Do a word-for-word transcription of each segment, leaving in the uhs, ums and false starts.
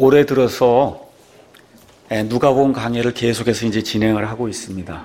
올해 들어서 누가복음 강해를 계속해서 이제 진행을 하고 있습니다.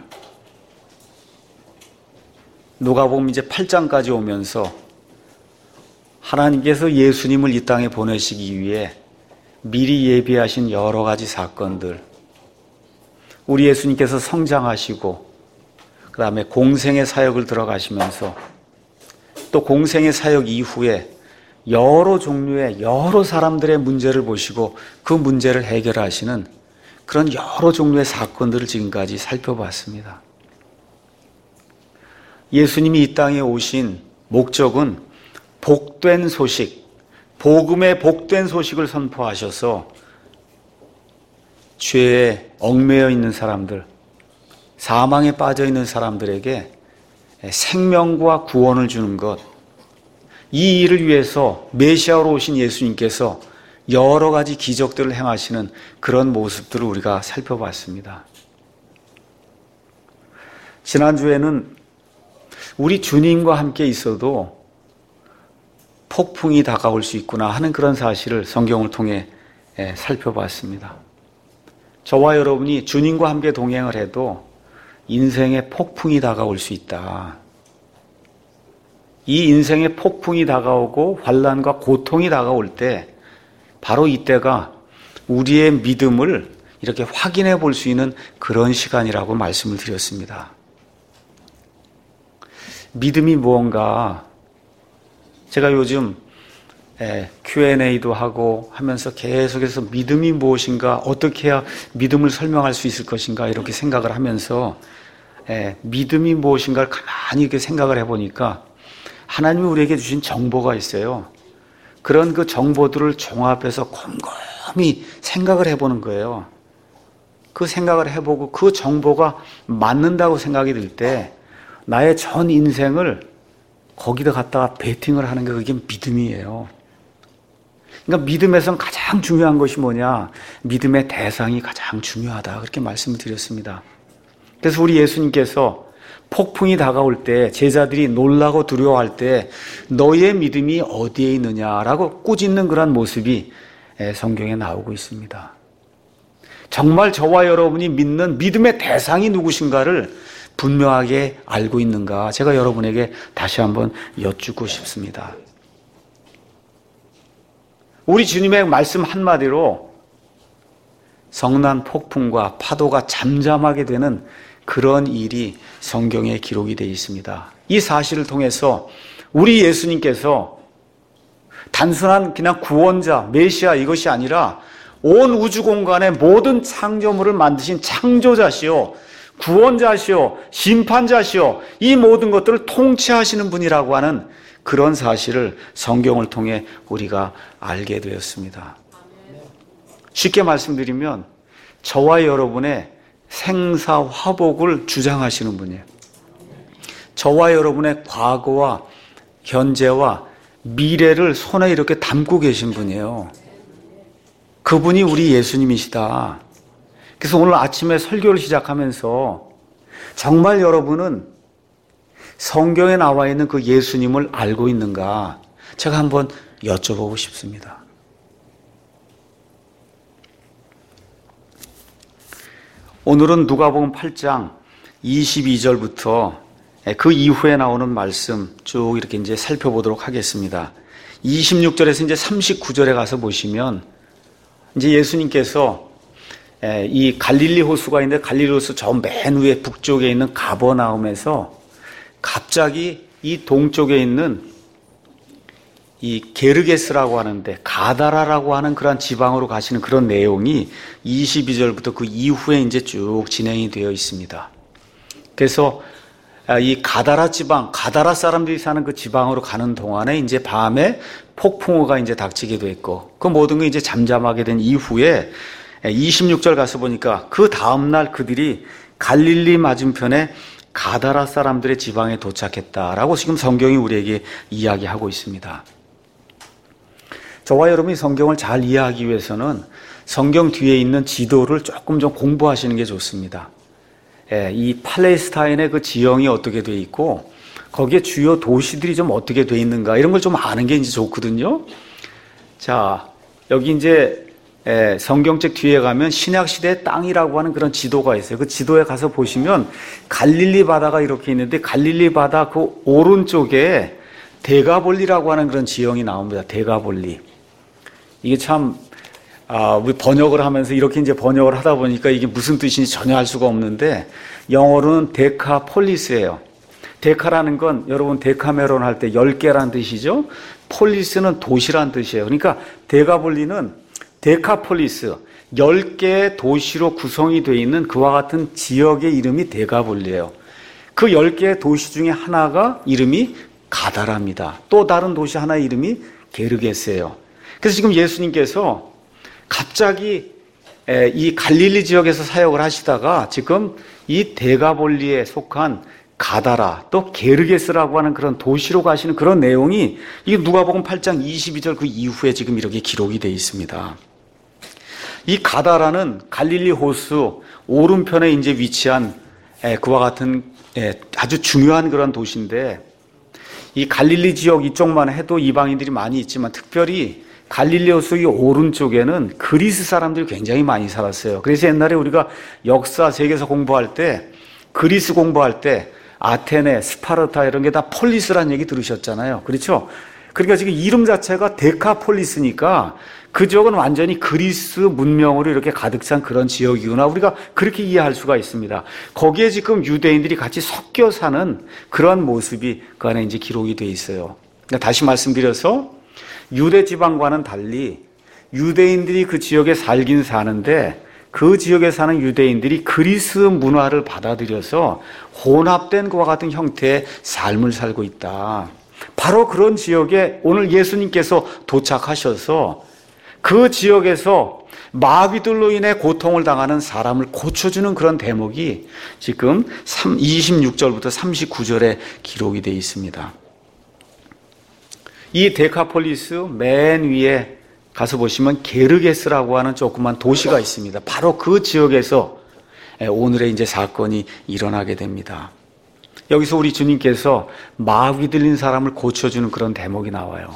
누가복음 이제 팔 장까지 오면서 하나님께서 예수님을 이 땅에 보내시기 위해 미리 예비하신 여러 가지 사건들, 우리 예수님께서 성장하시고 그 다음에 공생의 사역을 들어가시면서 또 공생의 사역 이후에 여러 종류의 여러 사람들의 문제를 보시고 그 문제를 해결하시는 그런 여러 종류의 사건들을 지금까지 살펴봤습니다. 예수님이 이 땅에 오신 목적은 복된 소식, 복음의 복된 소식을 선포하셔서 죄에 얽매여 있는 사람들, 사망에 빠져 있는 사람들에게 생명과 구원을 주는 것, 이 일을 위해서 메시아로 오신 예수님께서 여러 가지 기적들을 행하시는 그런 모습들을 우리가 살펴봤습니다. 지난주에는 우리 주님과 함께 있어도 폭풍이 다가올 수 있구나 하는 그런 사실을 성경을 통해 살펴봤습니다. 저와 여러분이 주님과 함께 동행을 해도 인생의 폭풍이 다가올 수 있다. 이 인생의 폭풍이 다가오고 환난과 고통이 다가올 때 바로 이때가 우리의 믿음을 이렇게 확인해 볼 수 있는 그런 시간이라고 말씀을 드렸습니다. 믿음이 무언가, 제가 요즘 큐 앤 에이도 하고 하면서 계속해서 믿음이 무엇인가, 어떻게 해야 믿음을 설명할 수 있을 것인가 이렇게 생각을 하면서 믿음이 무엇인가를 가만히 이렇게 생각을 해보니까 하나님이 우리에게 주신 정보가 있어요. 그런 그 정보들을 종합해서 곰곰이 생각을 해보는 거예요. 그 생각을 해보고 그 정보가 맞는다고 생각이 들 때 나의 전 인생을 거기다 갖다가 베팅을 하는 게 그게 믿음이에요. 그러니까 믿음에선 가장 중요한 것이 뭐냐? 믿음의 대상이 가장 중요하다. 그렇게 말씀을 드렸습니다. 그래서 우리 예수님께서 폭풍이 다가올 때 제자들이 놀라고 두려워할 때 너희의 믿음이 어디에 있느냐라고 꾸짖는 그런 모습이 성경에 나오고 있습니다. 정말 저와 여러분이 믿는 믿음의 대상이 누구신가를 분명하게 알고 있는가? 제가 여러분에게 다시 한번 여쭙고 싶습니다. 우리 주님의 말씀 한마디로 성난 폭풍과 파도가 잠잠하게 되는 그런 일이 성경에 기록이 되어 있습니다. 이 사실을 통해서 우리 예수님께서 단순한 그냥 구원자, 메시아 이것이 아니라 온 우주 공간의 모든 창조물을 만드신 창조자시요, 구원자시요, 심판자시요, 이 모든 것들을 통치하시는 분이라고 하는 그런 사실을 성경을 통해 우리가 알게 되었습니다. 쉽게 말씀드리면 저와 여러분의 생사화복을 주장하시는 분이에요. 저와 여러분의 과거와 현재와 미래를 손에 이렇게 담고 계신 분이에요. 그분이 우리 예수님이시다. 그래서 오늘 아침에 설교를 시작하면서 정말 여러분은 성경에 나와 있는 그 예수님을 알고 있는가? 제가 한번 여쭤보고 싶습니다. 오늘은 누가복음 팔 장 이십이 절부터 그 이후에 나오는 말씀 쭉 이렇게 이제 살펴보도록 하겠습니다. 이십육 절에서 이제 삼십구 절에 가서 보시면 이제 예수님께서 이 갈릴리 호수가 있는데 갈릴리 호수 저 맨 위에 북쪽에 있는 가버나움에서 갑자기 이 동쪽에 있는 이 게르게스라고 하는데 가다라라고 하는 그런 지방으로 가시는 그런 내용이 이십이 절부터 그 이후에 이제 쭉 진행이 되어 있습니다. 그래서 이 가다라 지방, 가다라 사람들이 사는 그 지방으로 가는 동안에 이제 밤에 폭풍우가 이제 닥치게 됐고 그 모든 게 이제 잠잠하게 된 이후에 이십육 절 가서 보니까 그 다음날 그들이 갈릴리 맞은편에 가다라 사람들의 지방에 도착했다라고 지금 성경이 우리에게 이야기하고 있습니다. 저와 여러분이 성경을 잘 이해하기 위해서는 성경 뒤에 있는 지도를 조금 좀 공부하시는 게 좋습니다. 예, 이 팔레스타인의 그 지형이 어떻게 돼 있고 거기에 주요 도시들이 좀 어떻게 돼 있는가 이런 걸 좀 아는 게 이제 좋거든요. 자, 여기 이제 에, 성경책 뒤에 가면 신약시대의 땅이라고 하는 그런 지도가 있어요. 그 지도에 가서 보시면 갈릴리 바다가 이렇게 있는데 갈릴리 바다 그 오른쪽에 데가볼리라고 하는 그런 지형이 나옵니다. 데가볼리. 이게 참, 아, 우리 번역을 하면서 이렇게 이제 번역을 하다 보니까 이게 무슨 뜻인지 전혀 알 수가 없는데 영어로는 데카폴리스예요. 데카라는 건 여러분 데카메론 할 때 열 개란 뜻이죠. 폴리스는 도시란 뜻이에요. 그러니까 데가볼리는 데카폴리스, 열 개의 도시로 구성이 되어 있는 그와 같은 지역의 이름이 데가볼리예요. 그 열 개의 도시 중에 하나가 이름이 가다라입니다. 또 다른 도시 하나의 이름이 게르게스예요. 그래서 지금 예수님께서 갑자기 이 갈릴리 지역에서 사역을 하시다가 지금 이 데가볼리에 속한 가다라 또 게르게스라고 하는 그런 도시로 가시는 그런 내용이 이게 누가복음 팔 장 이십이 절 그 이후에 지금 이렇게 기록이 되어 있습니다. 이 가다라는 갈릴리 호수 오른편에 이제 위치한 그와 같은 아주 중요한 그런 도시인데 이 갈릴리 지역 이쪽만 해도 이방인들이 많이 있지만 특별히 갈릴리 호수 이 오른쪽에는 그리스 사람들이 굉장히 많이 살았어요. 그래서 옛날에 우리가 역사 세계사 공부할 때 그리스 공부할 때 아테네, 스파르타 이런 게 다 폴리스라는 얘기 들으셨잖아요. 그렇죠? 그러니까 지금 이름 자체가 데카폴리스니까 그 지역은 완전히 그리스 문명으로 이렇게 가득 찬 그런 지역이구나. 우리가 그렇게 이해할 수가 있습니다. 거기에 지금 유대인들이 같이 섞여 사는 그런 모습이 그 안에 이제 기록이 되어 있어요. 그러니까 다시 말씀드려서 유대 지방과는 달리 유대인들이 그 지역에 살긴 사는데 그 지역에 사는 유대인들이 그리스 문화를 받아들여서 혼합된 그와 같은 형태의 삶을 살고 있다. 바로 그런 지역에 오늘 예수님께서 도착하셔서 그 지역에서 마귀들로 인해 고통을 당하는 사람을 고쳐주는 그런 대목이 지금 이십육 절부터 삼십구 절에 기록이 되어 있습니다. 이 데카폴리스 맨 위에 가서 보시면 게르게스라고 하는 조그만 도시가 있습니다. 바로 그 지역에서 오늘의 이제 사건이 일어나게 됩니다. 여기서 우리 주님께서 마귀 들린 사람을 고쳐주는 그런 대목이 나와요.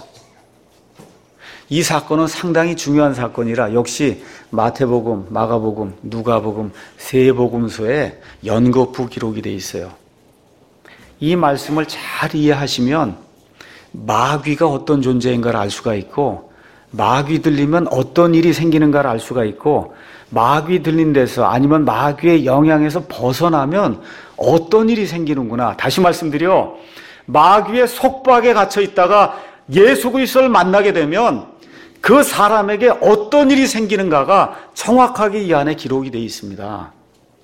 이 사건은 상당히 중요한 사건이라 역시 마태복음, 마가복음, 누가복음, 세 복음서에 연거푸 기록이 되어 있어요. 이 말씀을 잘 이해하시면 마귀가 어떤 존재인가를 알 수가 있고 마귀 들리면 어떤 일이 생기는가를 알 수가 있고 마귀 들린 데서 아니면 마귀의 영향에서 벗어나면 어떤 일이 생기는구나. 다시 말씀드려 마귀의 속박에 갇혀 있다가 예수 그리스도를 만나게 되면 그 사람에게 어떤 일이 생기는가가 정확하게 이 안에 기록이 되어 있습니다.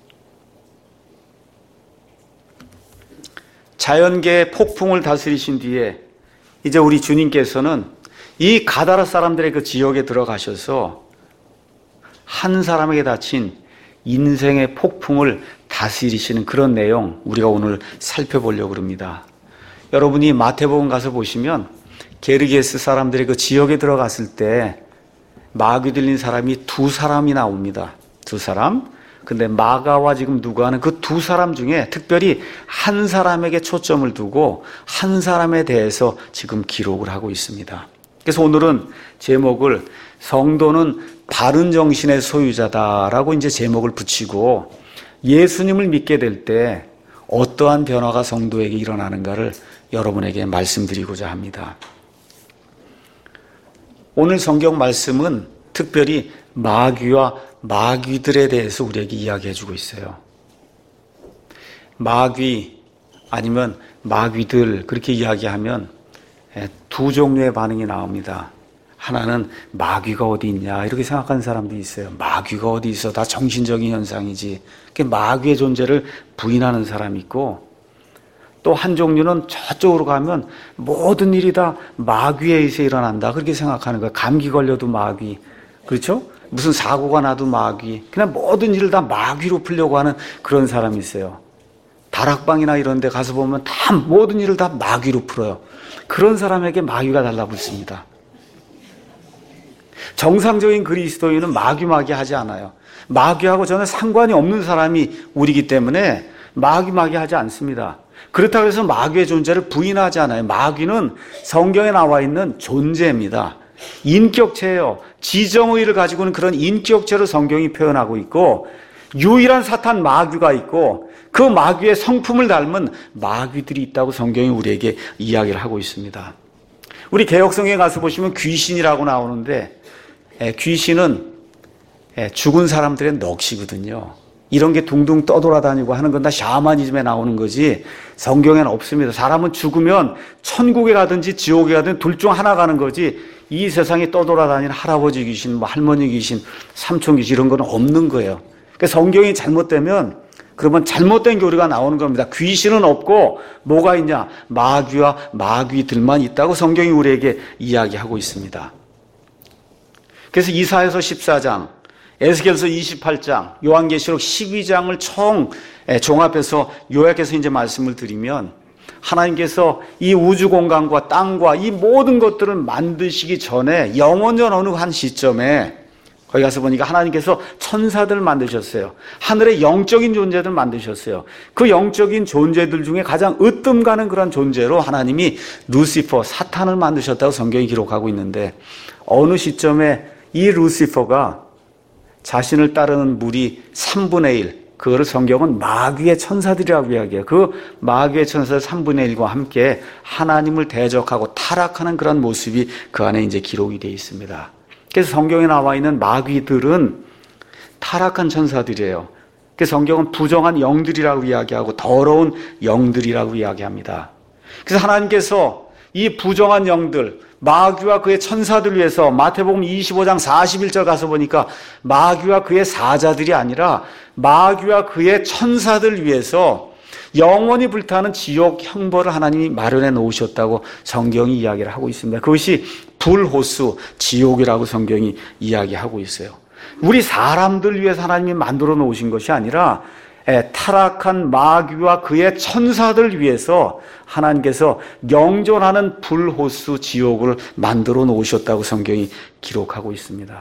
자연계의 폭풍을 다스리신 뒤에 이제 우리 주님께서는 이 가다라 사람들의 그 지역에 들어가셔서 한 사람에게 닥친 인생의 폭풍을 다스리시는 그런 내용 우리가 오늘 살펴보려고 합니다. 여러분이 마태복음 가서 보시면 게르게스 사람들의 그 지역에 들어갔을 때 마귀 들린 사람이 두 사람이 나옵니다. 두 사람. 근데 마가와 지금 누가는 그 두 사람 중에 특별히 한 사람에게 초점을 두고 한 사람에 대해서 지금 기록을 하고 있습니다. 그래서 오늘은 제목을 성도는 바른 정신의 소유자다라고 이제 제목을 붙이고 예수님을 믿게 될 때 어떠한 변화가 성도에게 일어나는가를 여러분에게 말씀드리고자 합니다. 오늘 성경 말씀은 특별히 마귀와 마귀들에 대해서 우리에게 이야기해 주고 있어요. 마귀 아니면 마귀들 그렇게 이야기하면 두 종류의 반응이 나옵니다. 하나는 마귀가 어디 있냐 이렇게 생각하는 사람도 있어요. 마귀가 어디 있어? 다 정신적인 현상이지. 마귀의 존재를 부인하는 사람이 있고 또 한 종류는 저쪽으로 가면 모든 일이 다 마귀에 의해서 일어난다 그렇게 생각하는 거예요. 감기 걸려도 마귀, 그렇죠? 무슨 사고가 나도 마귀, 그냥 모든 일을 다 마귀로 풀려고 하는 그런 사람이 있어요. 다락방이나 이런 데 가서 보면 다 모든 일을 다 마귀로 풀어요. 그런 사람에게 마귀가 달라붙습니다. 정상적인 그리스도인은 마귀 마귀 하지 않아요. 마귀하고 전혀 상관이 없는 사람이 우리이기 때문에 마귀 마귀 하지 않습니다. 그렇다고 해서 마귀의 존재를 부인하지 않아요. 마귀는 성경에 나와 있는 존재입니다. 인격체예요. 지정의를 가지고 있는 그런 인격체로 성경이 표현하고 있고, 유일한 사탄 마귀가 있고 그 마귀의 성품을 닮은 마귀들이 있다고 성경이 우리에게 이야기를 하고 있습니다. 우리 개역성경에 가서 보시면 귀신이라고 나오는데, 귀신은 죽은 사람들의 넋이거든요. 이런 게 둥둥 떠돌아다니고 하는 건 다 샤머니즘에 나오는 거지 성경에는 없습니다. 사람은 죽으면 천국에 가든지 지옥에 가든지 둘 중 하나 가는 거지, 이 세상에 떠돌아다니는 할아버지 귀신, 뭐 할머니 귀신, 삼촌 귀신 이런 건 없는 거예요. 그러니까 성경이 잘못되면 그러면 잘못된 교리가 나오는 겁니다. 귀신은 없고 뭐가 있냐? 마귀와 마귀들만 있다고 성경이 우리에게 이야기하고 있습니다. 그래서 이사야서 십사 장, 에스겔서 이십팔 장, 요한계시록 십이 장을 총 종합해서 요약해서 이제 말씀을 드리면, 하나님께서 이 우주 공간과 땅과 이 모든 것들을 만드시기 전에 영원전 어느 한 시점에 거기 가서 보니까 하나님께서 천사들을 만드셨어요. 하늘의 영적인 존재들을 만드셨어요. 그 영적인 존재들 중에 가장 으뜸 가는 그런 존재로 하나님이 루시퍼, 사탄을 만드셨다고 성경이 기록하고 있는데, 어느 시점에 이 루시퍼가 자신을 따르는 무리 삼분의 일, 그거를 성경은 마귀의 천사들이라고 이야기해요. 그 마귀의 천사들 삼분의 일과 함께 하나님을 대적하고 타락하는 그런 모습이 그 안에 이제 기록이 되어 있습니다. 그래서 성경에 나와 있는 마귀들은 타락한 천사들이에요. 그래서 성경은 부정한 영들이라고 이야기하고 더러운 영들이라고 이야기합니다. 그래서 하나님께서 이 부정한 영들, 마귀와 그의 천사들 위해서 마태복음 이십오 장 사십일 절 가서 보니까 마귀와 그의 사자들이 아니라 마귀와 그의 천사들 위해서 영원히 불타는 지옥 형벌을 하나님이 마련해 놓으셨다고 성경이 이야기를 하고 있습니다. 그것이 불호수, 지옥이라고 성경이 이야기하고 있어요. 우리 사람들 위해서 하나님이 만들어 놓으신 것이 아니라 타락한 마귀와 그의 천사들 위해서 하나님께서 영존하는 불호수, 지옥을 만들어 놓으셨다고 성경이 기록하고 있습니다.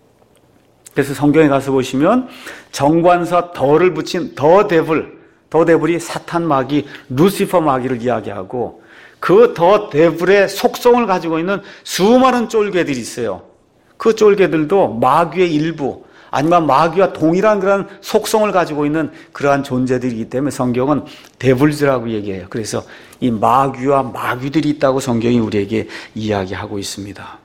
그래서 성경에 가서 보시면 정관사 더를 붙인 더 데블, 더 데블이 사탄 마귀, 루시퍼 마귀를 이야기하고, 그 더 데블의 속성을 가지고 있는 수많은 쫄개들이 있어요. 그 쫄개들도 마귀의 일부, 아니면 마귀와 동일한 그런 속성을 가지고 있는 그러한 존재들이기 때문에 성경은 데블즈라고 얘기해요. 그래서 이 마귀와 마귀들이 있다고 성경이 우리에게 이야기하고 있습니다.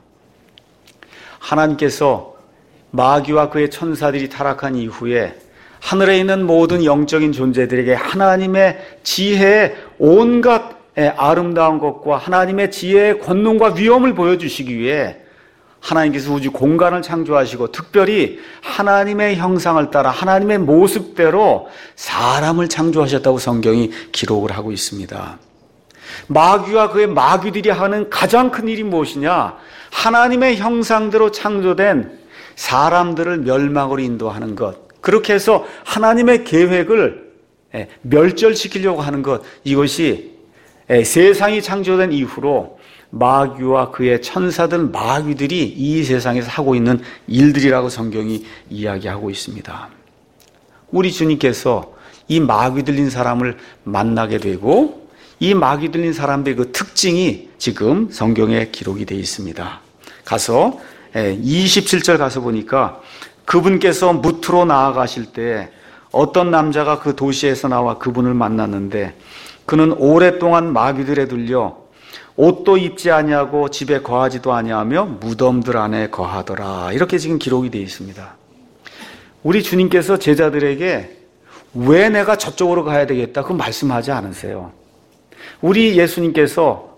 하나님께서 마귀와 그의 천사들이 타락한 이후에 하늘에 있는 모든 영적인 존재들에게 하나님의 지혜의 온갖 아름다운 것과 하나님의 지혜의 권능과 위엄을 보여주시기 위해 하나님께서 우주 공간을 창조하시고 특별히 하나님의 형상을 따라 하나님의 모습대로 사람을 창조하셨다고 성경이 기록을 하고 있습니다. 마귀와 그의 마귀들이 하는 가장 큰 일이 무엇이냐? 하나님의 형상대로 창조된 사람들을 멸망으로 인도하는 것, 그렇게 해서 하나님의 계획을 멸절시키려고 하는 것, 이것이 세상이 창조된 이후로 마귀와 그의 천사들, 마귀들이 이 세상에서 하고 있는 일들이라고 성경이 이야기하고 있습니다. 우리 주님께서 이 마귀 들린 사람을 만나게 되고, 이 마귀 들린 사람들의 그 특징이 지금 성경에 기록이 되어 있습니다. 가서 이십칠 절 가서 보니까 그분께서 무트로 나아가실 때 어떤 남자가 그 도시에서 나와 그분을 만났는데, 그는 오랫동안 마귀들에 들려 옷도 입지 아니하고 집에 거하지도 아니하며 무덤들 안에 거하더라. 이렇게 지금 기록이 되어 있습니다. 우리 주님께서 제자들에게 왜 내가 저쪽으로 가야 되겠다 그 말씀하지 않으세요. 우리 예수님께서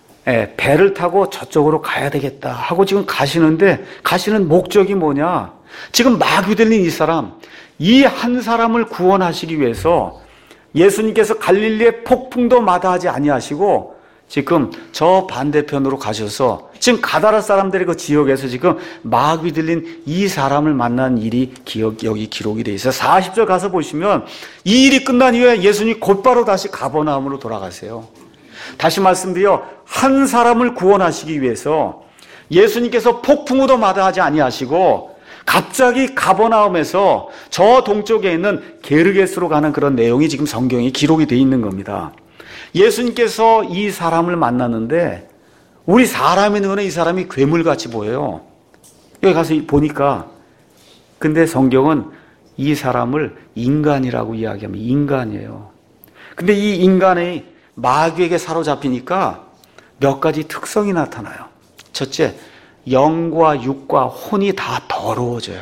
배를 타고 저쪽으로 가야 되겠다 하고 지금 가시는데, 가시는 목적이 뭐냐? 지금 마귀 들린 이 사람, 이 한 사람을 구원하시기 위해서 예수님께서 갈릴리의 폭풍도 마다하지 아니하시고 지금 저 반대편으로 가셔서 지금 가다라 사람들의 그 지역에서 지금 마귀 들린 이 사람을 만난 일이 기억, 여기 기록이 되어 있어요. 사십 절 가서 보시면 이 일이 끝난 이후에 예수님이 곧바로 다시 가버나움으로 돌아가세요. 다시 말씀드려, 한 사람을 구원하시기 위해서 예수님께서 폭풍우도 마다하지 아니하시고 갑자기 가버나움에서 저 동쪽에 있는 게르게스로 가는 그런 내용이 지금 성경에 기록이 되어 있는 겁니다. 예수님께서 이 사람을 만났는데 우리 사람의 눈에 이 사람이 괴물같이 보여요. 여기 가서 보니까, 근데 성경은 이 사람을 인간이라고 이야기하면 인간이에요. 근데 이 인간이 마귀에게 사로잡히니까 몇 가지 특성이 나타나요. 첫째, 영과 육과 혼이 다 더러워져요.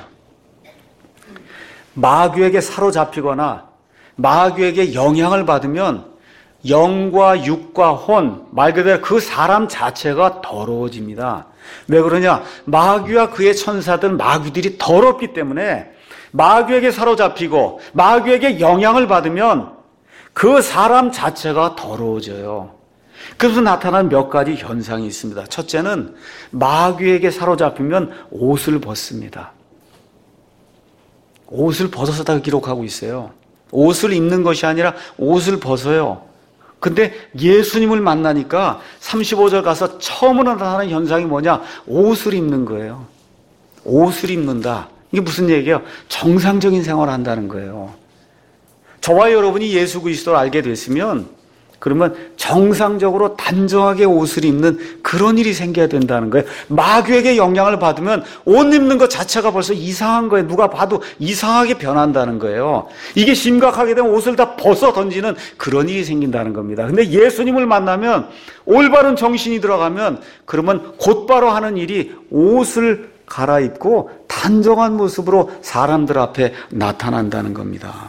마귀에게 사로잡히거나 마귀에게 영향을 받으면 영과 육과 혼, 말 그대로 그 사람 자체가 더러워집니다. 왜 그러냐? 마귀와 그의 천사들, 마귀들이 더럽기 때문에 마귀에게 사로잡히고 마귀에게 영향을 받으면 그 사람 자체가 더러워져요. 그래서 나타나는 몇 가지 현상이 있습니다. 첫째는 마귀에게 사로잡히면 옷을 벗습니다. 옷을 벗어서 기록하고 있어요. 옷을 입는 것이 아니라 옷을 벗어요. 근데 예수님을 만나니까 삼십오 절 가서 처음으로 나타나는 현상이 뭐냐? 옷을 입는 거예요. 옷을 입는다. 이게 무슨 얘기예요? 정상적인 생활을 한다는 거예요. 저와 여러분이 예수 그리스도를 알게 됐으면 그러면 정상적으로 단정하게 옷을 입는 그런 일이 생겨야 된다는 거예요. 마귀에게 영향을 받으면 옷 입는 것 자체가 벌써 이상한 거예요. 누가 봐도 이상하게 변한다는 거예요. 이게 심각하게 되면 옷을 다 벗어 던지는 그런 일이 생긴다는 겁니다. 근데 예수님을 만나면 올바른 정신이 들어가면 그러면 곧바로 하는 일이 옷을 갈아입고 단정한 모습으로 사람들 앞에 나타난다는 겁니다.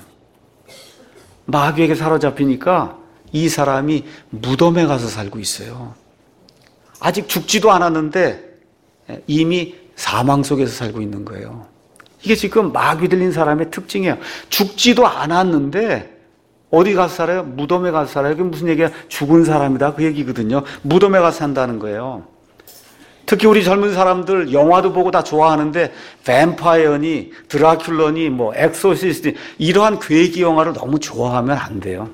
마귀에게 사로잡히니까 이 사람이 무덤에 가서 살고 있어요. 아직 죽지도 않았는데 이미 사망 속에서 살고 있는 거예요. 이게 지금 마귀 들린 사람의 특징이에요. 죽지도 않았는데 어디 가서 살아요? 무덤에 가서 살아요. 그게 무슨 얘기야? 죽은 사람이다 그 얘기거든요. 무덤에 가서 산다는 거예요. 특히 우리 젊은 사람들 영화도 보고 다 좋아하는데 뱀파이어니 드라큘러니 뭐 엑소시스트 이러한 괴기 영화를 너무 좋아하면 안 돼요.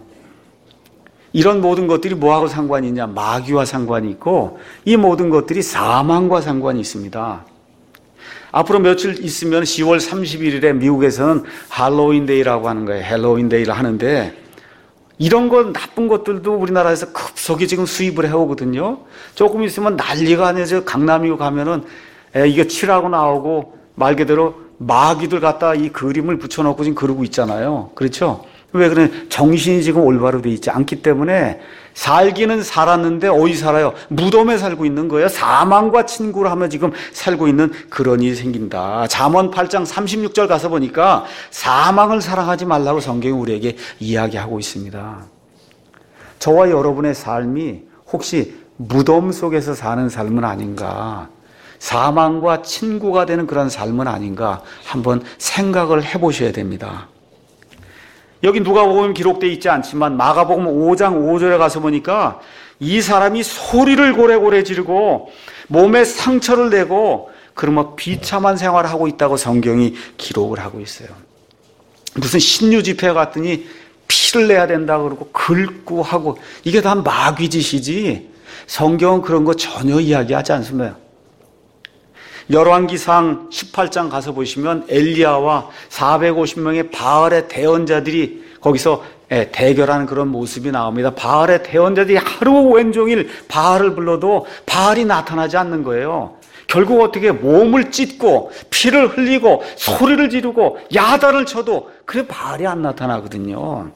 이런 모든 것들이 뭐하고 상관이 있냐? 마귀와 상관이 있고 이 모든 것들이 사망과 상관이 있습니다. 앞으로 며칠 있으면 시월 삼십일일에 미국에서는 할로윈 데이라고 하는 거예요. 헬로윈 데이를 하는데 이런 것 나쁜 것들도 우리나라에서 급속히 지금 수입을 해오거든요. 조금 있으면 난리가 아니죠. 강남이고 가면은 에, 이게 칠하고 나오고 말 그대로 마귀들 갖다 이 그림을 붙여놓고 지금 그러고 있잖아요. 그렇죠? 왜 그래? 정신이 지금 올바로 돼 있지 않기 때문에 살기는 살았는데 어디 살아요? 무덤에 살고 있는 거예요. 사망과 친구를 하며 지금 살고 있는 그런 일이 생긴다. 잠언 팔 장 삼십육 절 가서 보니까 사망을 사랑하지 말라고 성경이 우리에게 이야기하고 있습니다. 저와 여러분의 삶이 혹시 무덤 속에서 사는 삶은 아닌가? 사망과 친구가 되는 그런 삶은 아닌가? 한번 생각을 해보셔야 됩니다. 여기 누가복음 기록되어 있지 않지만 마가복음 오 장 오 절에 가서 보니까 이 사람이 소리를 고래고래 지르고 몸에 상처를 내고 그러면 비참한 생활을 하고 있다고 성경이 기록을 하고 있어요. 무슨 신유 집회 갔더니 피를 내야 된다 그러고 긁고 하고 이게 다 마귀짓이지 성경은 그런 거 전혀 이야기하지 않습니다. 열왕기상 십팔 장 가서 보시면 엘리야와 사백오십 명의 바알의 대언자들이 거기서 대결하는 그런 모습이 나옵니다. 바알의 대언자들이 하루 온종일 바알을 불러도 바알이 나타나지 않는 거예요. 결국 어떻게 몸을 찢고 피를 흘리고 소리를 지르고 야단을 쳐도 그래 바알이 안 나타나거든요.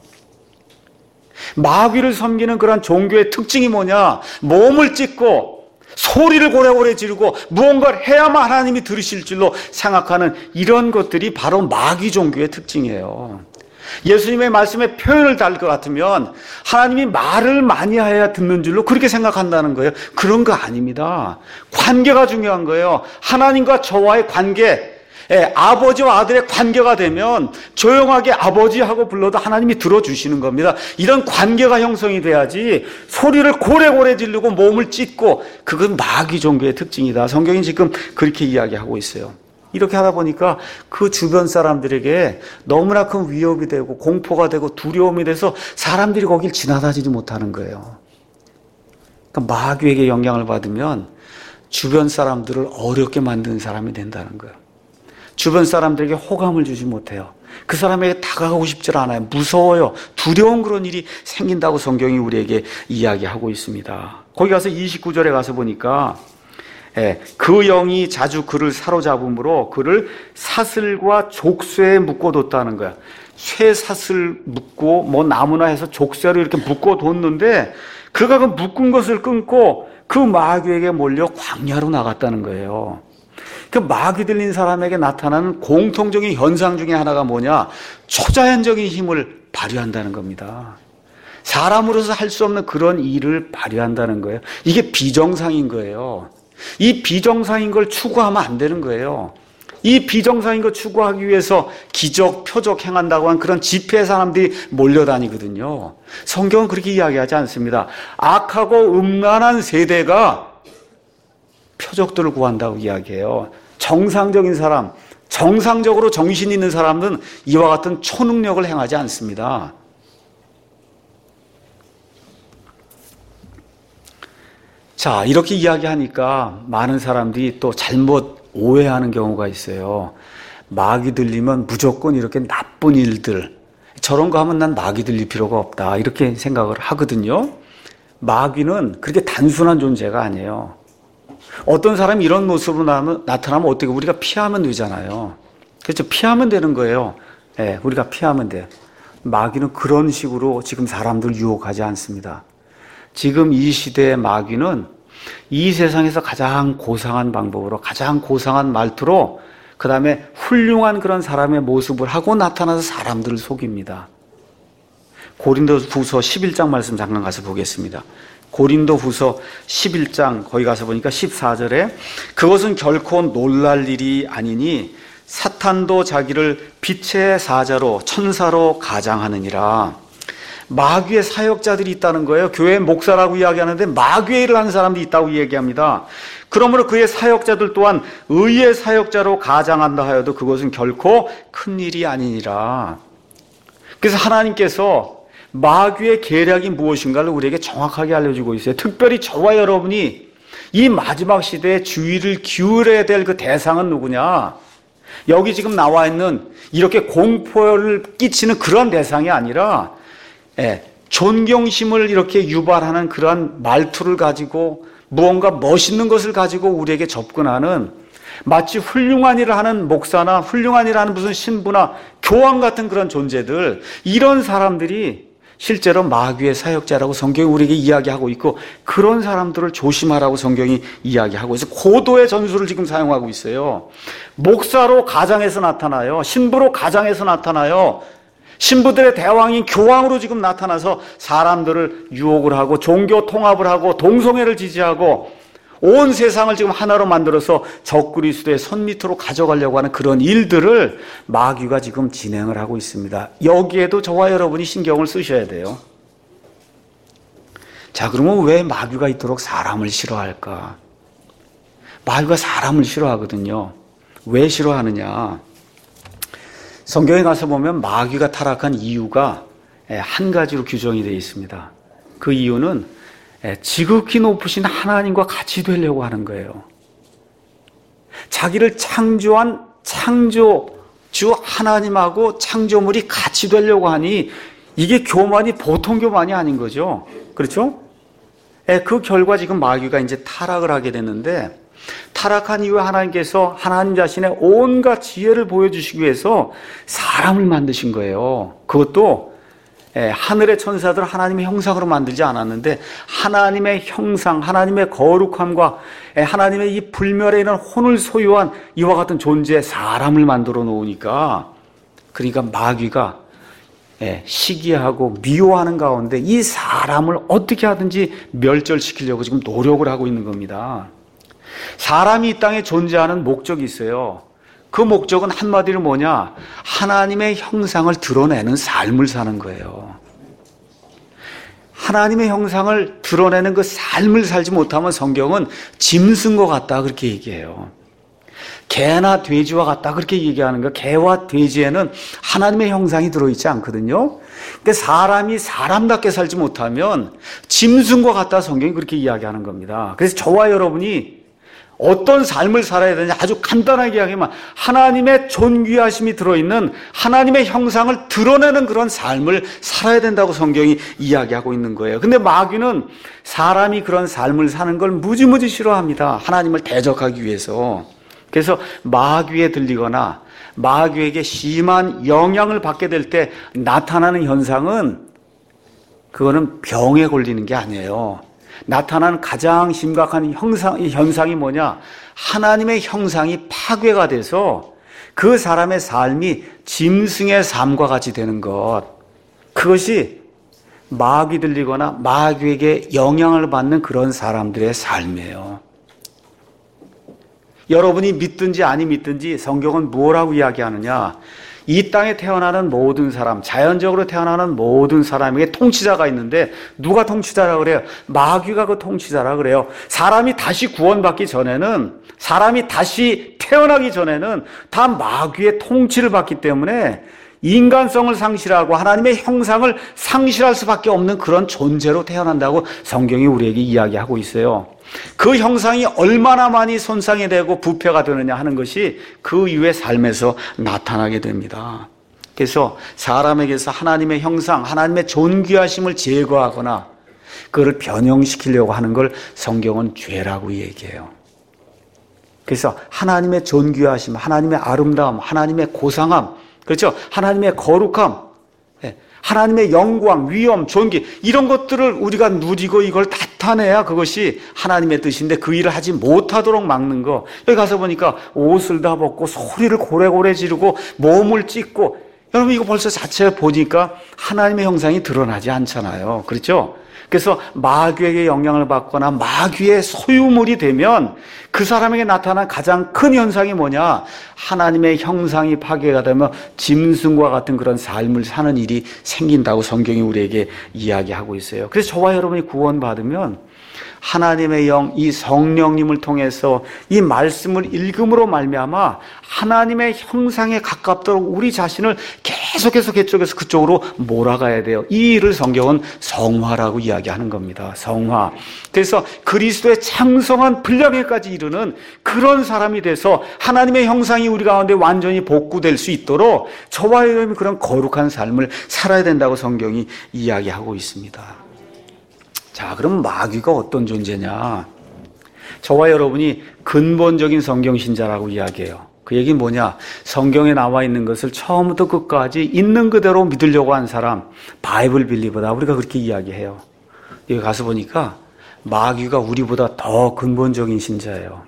마귀를 섬기는 그런 종교의 특징이 뭐냐? 몸을 찢고 소리를 고래고래 지르고 무언가를 해야만 하나님이 들으실 줄로 생각하는 이런 것들이 바로 마귀 종교의 특징이에요. 예수님의 말씀에 표현을 달 것 같으면 하나님이 말을 많이 해야 듣는 줄로 그렇게 생각한다는 거예요. 그런 거 아닙니다. 관계가 중요한 거예요. 하나님과 저와의 관계, 예, 아버지와 아들의 관계가 되면 조용하게 아버지하고 불러도 하나님이 들어주시는 겁니다. 이런 관계가 형성이 돼야지 소리를 고래고래 지르고 몸을 찢고 그건 마귀 종교의 특징이다. 성경이 지금 그렇게 이야기하고 있어요. 이렇게 하다 보니까 그 주변 사람들에게 너무나 큰 위협이 되고 공포가 되고 두려움이 돼서 사람들이 거길 지나다니지 못하는 거예요. 그러니까 마귀에게 영향을 받으면 주변 사람들을 어렵게 만드는 사람이 된다는 거예요. 주변 사람들에게 호감을 주지 못해요. 그 사람에게 다가가고 싶지 않아요. 무서워요. 두려운 그런 일이 생긴다고 성경이 우리에게 이야기하고 있습니다. 거기 가서 이십구 절에 가서 보니까 예, 그 영이 자주 그를 사로잡음으로 그를 사슬과 족쇄에 묶어뒀다는 거야. 쇠 사슬 묶고 뭐 나무나 해서 족쇄로 이렇게 묶어뒀는데 그가 그 묶은 것을 끊고 그 마귀에게 몰려 광야로 나갔다는 거예요. 그 마귀 들린 사람에게 나타나는 공통적인 현상 중에 하나가 뭐냐? 초자연적인 힘을 발휘한다는 겁니다. 사람으로서 할 수 없는 그런 일을 발휘한다는 거예요. 이게 비정상인 거예요. 이 비정상인 걸 추구하면 안 되는 거예요. 이 비정상인 걸 추구하기 위해서 기적, 표적 행한다고 한 그런 집회 사람들이 몰려다니거든요. 성경은 그렇게 이야기하지 않습니다. 악하고 음란한 세대가 표적들을 구한다고 이야기해요. 정상적인 사람, 정상적으로 정신 있는 사람은 이와 같은 초능력을 행하지 않습니다. 자, 이렇게 이야기하니까 많은 사람들이 또 잘못 오해하는 경우가 있어요. 마귀 들리면 무조건 이렇게 나쁜 일들, 저런 거 하면 난 마귀 들릴 필요가 없다, 이렇게 생각을 하거든요. 마귀는 그렇게 단순한 존재가 아니에요. 어떤 사람이 이런 모습으로 나타나면 어떻게 우리가 피하면 되잖아요. 그렇죠? 피하면 되는 거예요. 네, 우리가 피하면 돼요. 마귀는 그런 식으로 지금 사람들 유혹하지 않습니다. 지금 이 시대의 마귀는 이 세상에서 가장 고상한 방법으로, 가장 고상한 말투로, 그 다음에 훌륭한 그런 사람의 모습을 하고 나타나서 사람들을 속입니다. 고린도후서 십일 장 말씀 잠깐 가서 보겠습니다. 고린도후서 십일 장 거기 가서 보니까 십사 절에 그것은 결코 놀랄 일이 아니니 사탄도 자기를 빛의 사자로 천사로 가장하느니라. 마귀의 사역자들이 있다는 거예요. 교회 목사라고 이야기하는데 마귀의 일을 하는 사람들이 있다고 얘기합니다. 그러므로 그의 사역자들 또한 의의 사역자로 가장한다 하여도 그것은 결코 큰 일이 아니니라. 그래서 하나님께서 마귀의 계략이 무엇인가를 우리에게 정확하게 알려주고 있어요. 특별히 저와 여러분이 이 마지막 시대에 주의를 기울여야 될 그 대상은 누구냐? 여기 지금 나와 있는 이렇게 공포를 끼치는 그런 대상이 아니라 예, 존경심을 이렇게 유발하는 그러한 말투를 가지고 무언가 멋있는 것을 가지고 우리에게 접근하는, 마치 훌륭한 일을 하는 목사나 훌륭한 일을 하는 무슨 신부나 교황 같은 그런 존재들, 이런 사람들이 실제로 마귀의 사역자라고 성경이 우리에게 이야기하고 있고, 그런 사람들을 조심하라고 성경이 이야기하고 있어요. 고도의 전술을 지금 사용하고 있어요. 목사로 가장해서 나타나요. 신부로 가장해서 나타나요. 신부들의 대왕인 교황으로 지금 나타나서 사람들을 유혹을 하고 종교 통합을 하고 동성애를 지지하고 온 세상을 지금 하나로 만들어서 적그리스도의 손 밑으로 가져가려고 하는 그런 일들을 마귀가 지금 진행을 하고 있습니다. 여기에도 저와 여러분이 신경을 쓰셔야 돼요. 자, 그러면 왜 마귀가 이토록 사람을 싫어할까? 마귀가 사람을 싫어하거든요. 왜 싫어하느냐? 성경에 가서 보면 마귀가 타락한 이유가 한 가지로 규정이 되어 있습니다. 그 이유는 지극히 높으신 하나님과 같이 되려고 하는 거예요. 자기를 창조한 창조주 하나님하고 창조물이 같이 되려고 하니 이게 교만이 보통 교만이 아닌 거죠. 그렇죠? 그 결과 지금 마귀가 이제 타락을 하게 됐는데, 타락한 이후에 하나님께서 하나님 자신의 온갖 지혜를 보여주시기 위해서 사람을 만드신 거예요. 그것도 하늘의 천사들 하나님의 형상으로 만들지 않았는데 하나님의 형상, 하나님의 거룩함과 하나님의 이 불멸에 있는 혼을 소유한 이와 같은 존재의 사람을 만들어 놓으니까, 그러니까 마귀가 시기하고 미워하는 가운데 이 사람을 어떻게 하든지 멸절시키려고 지금 노력을 하고 있는 겁니다. 사람이 이 땅에 존재하는 목적이 있어요. 그 목적은 한마디로 뭐냐? 하나님의 형상을 드러내는 삶을 사는 거예요. 하나님의 형상을 드러내는 그 삶을 살지 못하면 성경은 짐승과 같다 그렇게 얘기해요. 개나 돼지와 같다 그렇게 얘기하는 거예요. 개와 돼지에는 하나님의 형상이 들어있지 않거든요. 근데 사람이 사람답게 살지 못하면 짐승과 같다 성경이 그렇게 이야기하는 겁니다. 그래서 저와 여러분이 어떤 삶을 살아야 되냐 아주 간단하게 이야기하면 하나님의 존귀하심이 들어있는 하나님의 형상을 드러내는 그런 삶을 살아야 된다고 성경이 이야기하고 있는 거예요. 근데 마귀는 사람이 그런 삶을 사는 걸 무지무지 싫어합니다. 하나님을 대적하기 위해서. 그래서 마귀에 들리거나 마귀에게 심한 영향을 받게 될 때 나타나는 현상은 그거는 병에 걸리는 게 아니에요. 나타나는 가장 심각한 형상, 현상이 뭐냐? 하나님의 형상이 파괴가 돼서 그 사람의 삶이 짐승의 삶과 같이 되는 것. 그것이 마귀 들리거나 마귀에게 영향을 받는 그런 사람들의 삶이에요. 여러분이 믿든지 아니 믿든지 성경은 뭐라고 이야기하느냐? 이 땅에 태어나는 모든 사람, 자연적으로 태어나는 모든 사람에게 통치자가 있는데 누가 통치자라 그래요? 마귀가 그 통치자라 그래요. 사람이 다시 구원받기 전에는, 사람이 다시 태어나기 전에는 다 마귀의 통치를 받기 때문에 인간성을 상실하고 하나님의 형상을 상실할 수밖에 없는 그런 존재로 태어난다고 성경이 우리에게 이야기하고 있어요. 그 형상이 얼마나 많이 손상이 되고 부패가 되느냐 하는 것이 그 이후의 삶에서 나타나게 됩니다. 그래서 사람에게서 하나님의 형상, 하나님의 존귀하심을 제거하거나 그걸 변형시키려고 하는 걸 성경은 죄라고 얘기해요. 그래서 하나님의 존귀하심, 하나님의 아름다움, 하나님의 고상함, 그렇죠? 하나님의 거룩함, 하나님의 영광, 위엄, 존귀 이런 것들을 우리가 누리고 이걸 나타내야 그것이 하나님의 뜻인데 그 일을 하지 못하도록 막는 거. 여기 가서 보니까 옷을 다 벗고 소리를 고래고래 지르고 몸을 찢고, 여러분 이거 벌써 자체 보니까 하나님의 형상이 드러나지 않잖아요. 그렇죠? 그래서 마귀에게 영향을 받거나 마귀의 소유물이 되면 그 사람에게 나타난 가장 큰 현상이 뭐냐? 하나님의 형상이 파괴가 되면 짐승과 같은 그런 삶을 사는 일이 생긴다고 성경이 우리에게 이야기하고 있어요. 그래서 저와 여러분이 구원받으면 하나님의 영, 이 성령님을 통해서 이 말씀을 읽음으로 말미암아 하나님의 형상에 가깝도록 우리 자신을 계속해서 그쪽에서 그쪽으로 몰아가야 돼요. 이 일을 성경은 성화라고 이야기하는 겁니다. 성화. 그래서 그리스도의 창성한 분량에까지 이르는 그런 사람이 돼서 하나님의 형상이 우리 가운데 완전히 복구될 수 있도록 저와 여러분이 그런 거룩한 삶을 살아야 된다고 성경이 이야기하고 있습니다. 자, 그럼 마귀가 어떤 존재냐? 저와 여러분이 근본적인 성경신자라고 이야기해요. 그 얘기는 뭐냐? 성경에 나와 있는 것을 처음부터 끝까지 있는 그대로 믿으려고 한 사람, 바이블 빌리버다. 우리가 그렇게 이야기해요. 여기 가서 보니까 마귀가 우리보다 더 근본적인 신자예요.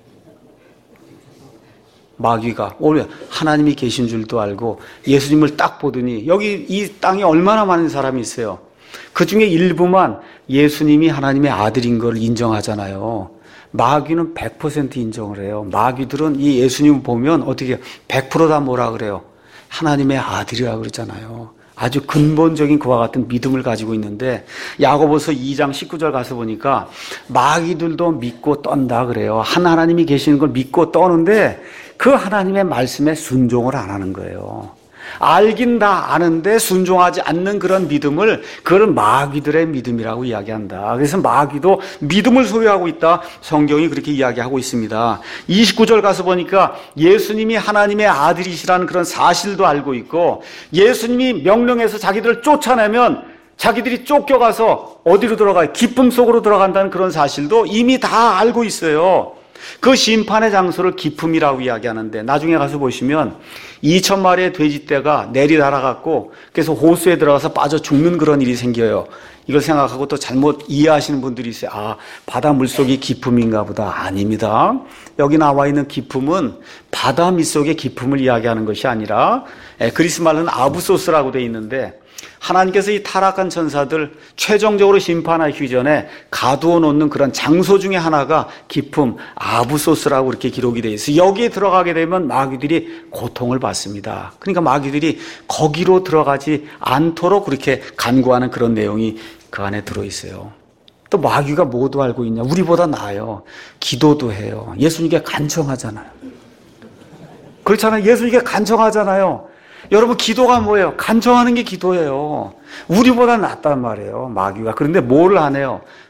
마귀가 오늘 하나님이 계신 줄도 알고 예수님을 딱 보더니 여기 이 땅에 얼마나 많은 사람이 있어요. 그 중에 일부만 예수님이 하나님의 아들인 걸 인정하잖아요. 마귀는 백 퍼센트 인정을 해요. 마귀들은 이 예수님 보면 어떻게 백 퍼센트 다 뭐라 그래요? 하나님의 아들이라고 그러잖아요. 아주 근본적인 그와 같은 믿음을 가지고 있는데 야고보서 이 장 십구 절 가서 보니까 마귀들도 믿고 떤다 그래요. 한 하나님이 계시는 걸 믿고 떠는데 그 하나님의 말씀에 순종을 안 하는 거예요. 알긴 다 아는데 순종하지 않는 그런 믿음을, 그걸 마귀들의 믿음이라고 이야기한다. 그래서 마귀도 믿음을 소유하고 있다. 성경이 그렇게 이야기하고 있습니다. 이십구 절 가서 보니까 예수님이 하나님의 아들이시라는 그런 사실도 알고 있고, 예수님이 명령해서 자기들을 쫓아내면 자기들이 쫓겨가서 어디로 들어가요? 기쁨 속으로 들어간다는 그런 사실도 이미 다 알고 있어요. 그 심판의 장소를 기품이라고 이야기하는데 나중에 가서 보시면 이천 마리의 돼지떼가 내리 날아갔고 그래서 호수에 들어가서 빠져 죽는 그런 일이 생겨요. 이걸 생각하고 또 잘못 이해하시는 분들이 있어요. 아, 바다 물속이 기품인가 보다. 아닙니다. 여기 나와 있는 기품은 바다 밑속의 기품을 이야기하는 것이 아니라 그리스 말로는 아부소스라고 되어 있는데 하나님께서 이 타락한 천사들 최종적으로 심판하기 전에 가두어 놓는 그런 장소 중에 하나가 기품, 아부소스라고 이렇게 기록이 되어 있어요. 여기에 들어가게 되면 마귀들이 고통을 받습니다. 그러니까 마귀들이 거기로 들어가지 않도록 그렇게 간구하는 그런 내용이 그 안에 들어있어요. 또 마귀가 뭐도 알고 있냐? 우리보다 나아요. 기도도 해요. 예수님께 간청하잖아요. 그렇잖아요. 예수님께 간청하잖아요. 여러분, 기도가 뭐예요? 간청하는 게 기도예요. 우리보다 낫단 말이에요, 마귀가. 그런데 뭐를 안 해요?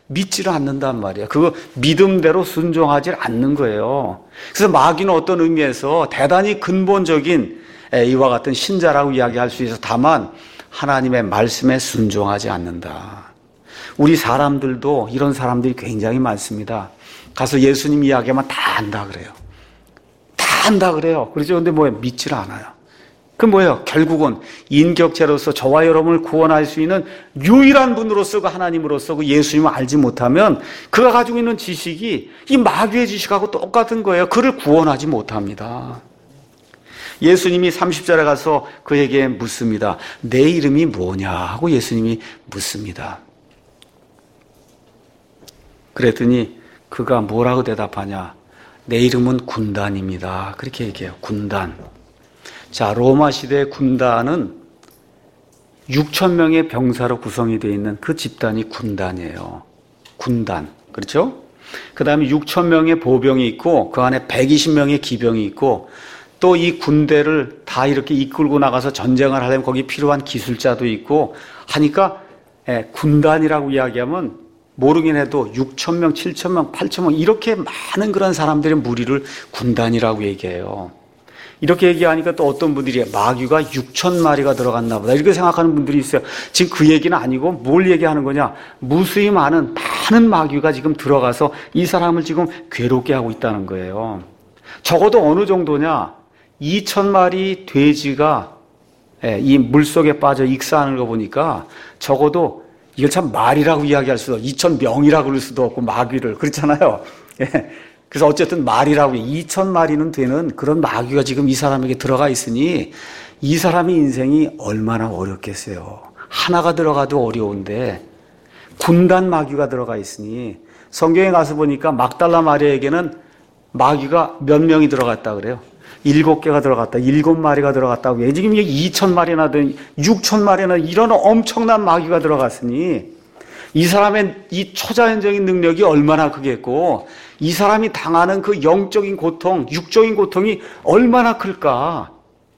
믿지를 않는단 말이에요. 그거 믿음대로 순종하지 않는 거예요. 그래서 마귀는 어떤 의미에서 대단히 근본적인 이와 같은 신자라고 이야기할 수 있어. 다만 하나님의 말씀에 순종하지 않는다. 우리 사람들도 이런 사람들이 굉장히 많습니다. 가서 예수님 이야기하면 다 안다 그래요. 다 안다 그래요. 그렇죠. 근데 뭐예요? 믿지를 않아요. 그 뭐예요? 결국은 인격체로서 저와 여러분을 구원할 수 있는 유일한 분으로서 그 하나님으로서 그 예수님을 알지 못하면 그가 가지고 있는 지식이 이 마귀의 지식하고 똑같은 거예요. 그를 구원하지 못합니다. 예수님이 삼십 절에 가서 그에게 묻습니다. 내 이름이 뭐냐 하고 예수님이 묻습니다. 그랬더니 그가 뭐라고 대답하냐? 내 이름은 군단입니다. 그렇게 얘기해요. 군단. 자, 로마 시대의 군단은 육천 명의 병사로 구성이 되어 있는 그 집단이 군단이에요. 군단. 그렇죠? 그 다음에 육천 명의 보병이 있고 그 안에 백이십 명의 기병이 있고 또 이 군대를 다 이렇게 이끌고 나가서 전쟁을 하려면 거기 필요한 기술자도 있고 하니까 예, 군단이라고 이야기하면 모르긴 해도 육천 명, 칠천 명, 팔천 명 이렇게 많은 그런 사람들의 무리를 군단이라고 얘기해요. 이렇게 얘기하니까 또 어떤 분들이 마귀가 육천 마리가 들어갔나 보다 이렇게 생각하는 분들이 있어요. 지금 그 얘기는 아니고 뭘 얘기하는 거냐? 무수히 많은 많은 마귀가 지금 들어가서 이 사람을 지금 괴롭게 하고 있다는 거예요. 적어도 어느 정도냐? 이천 마리 돼지가 이 물속에 빠져 익사하는 거 보니까 적어도 이걸 참 말이라고 이야기할 수도 없고 이천 명이라고 그럴 수도 없고 마귀를 그렇잖아요. 그래서 어쨌든 말이라고 이천 마리는 되는 그런 마귀가 지금 이 사람에게 들어가 있으니 이 사람의 인생이 얼마나 어렵겠어요. 하나가 들어가도 어려운데 군단 마귀가 들어가 있으니 성경에 가서 보니까 막달라 마리아에게는 마귀가 몇 명이 들어갔다 그래요. 일곱 개가 들어갔다. 일곱 마리가 들어갔다고 해요. 지금 이게 이천 마리나 된 육천 마리나 이런 엄청난 마귀가 들어갔으니 이 사람의 이 초자연적인 능력이 얼마나 크겠고 이 사람이 당하는 그 영적인 고통, 육적인 고통이 얼마나 클까.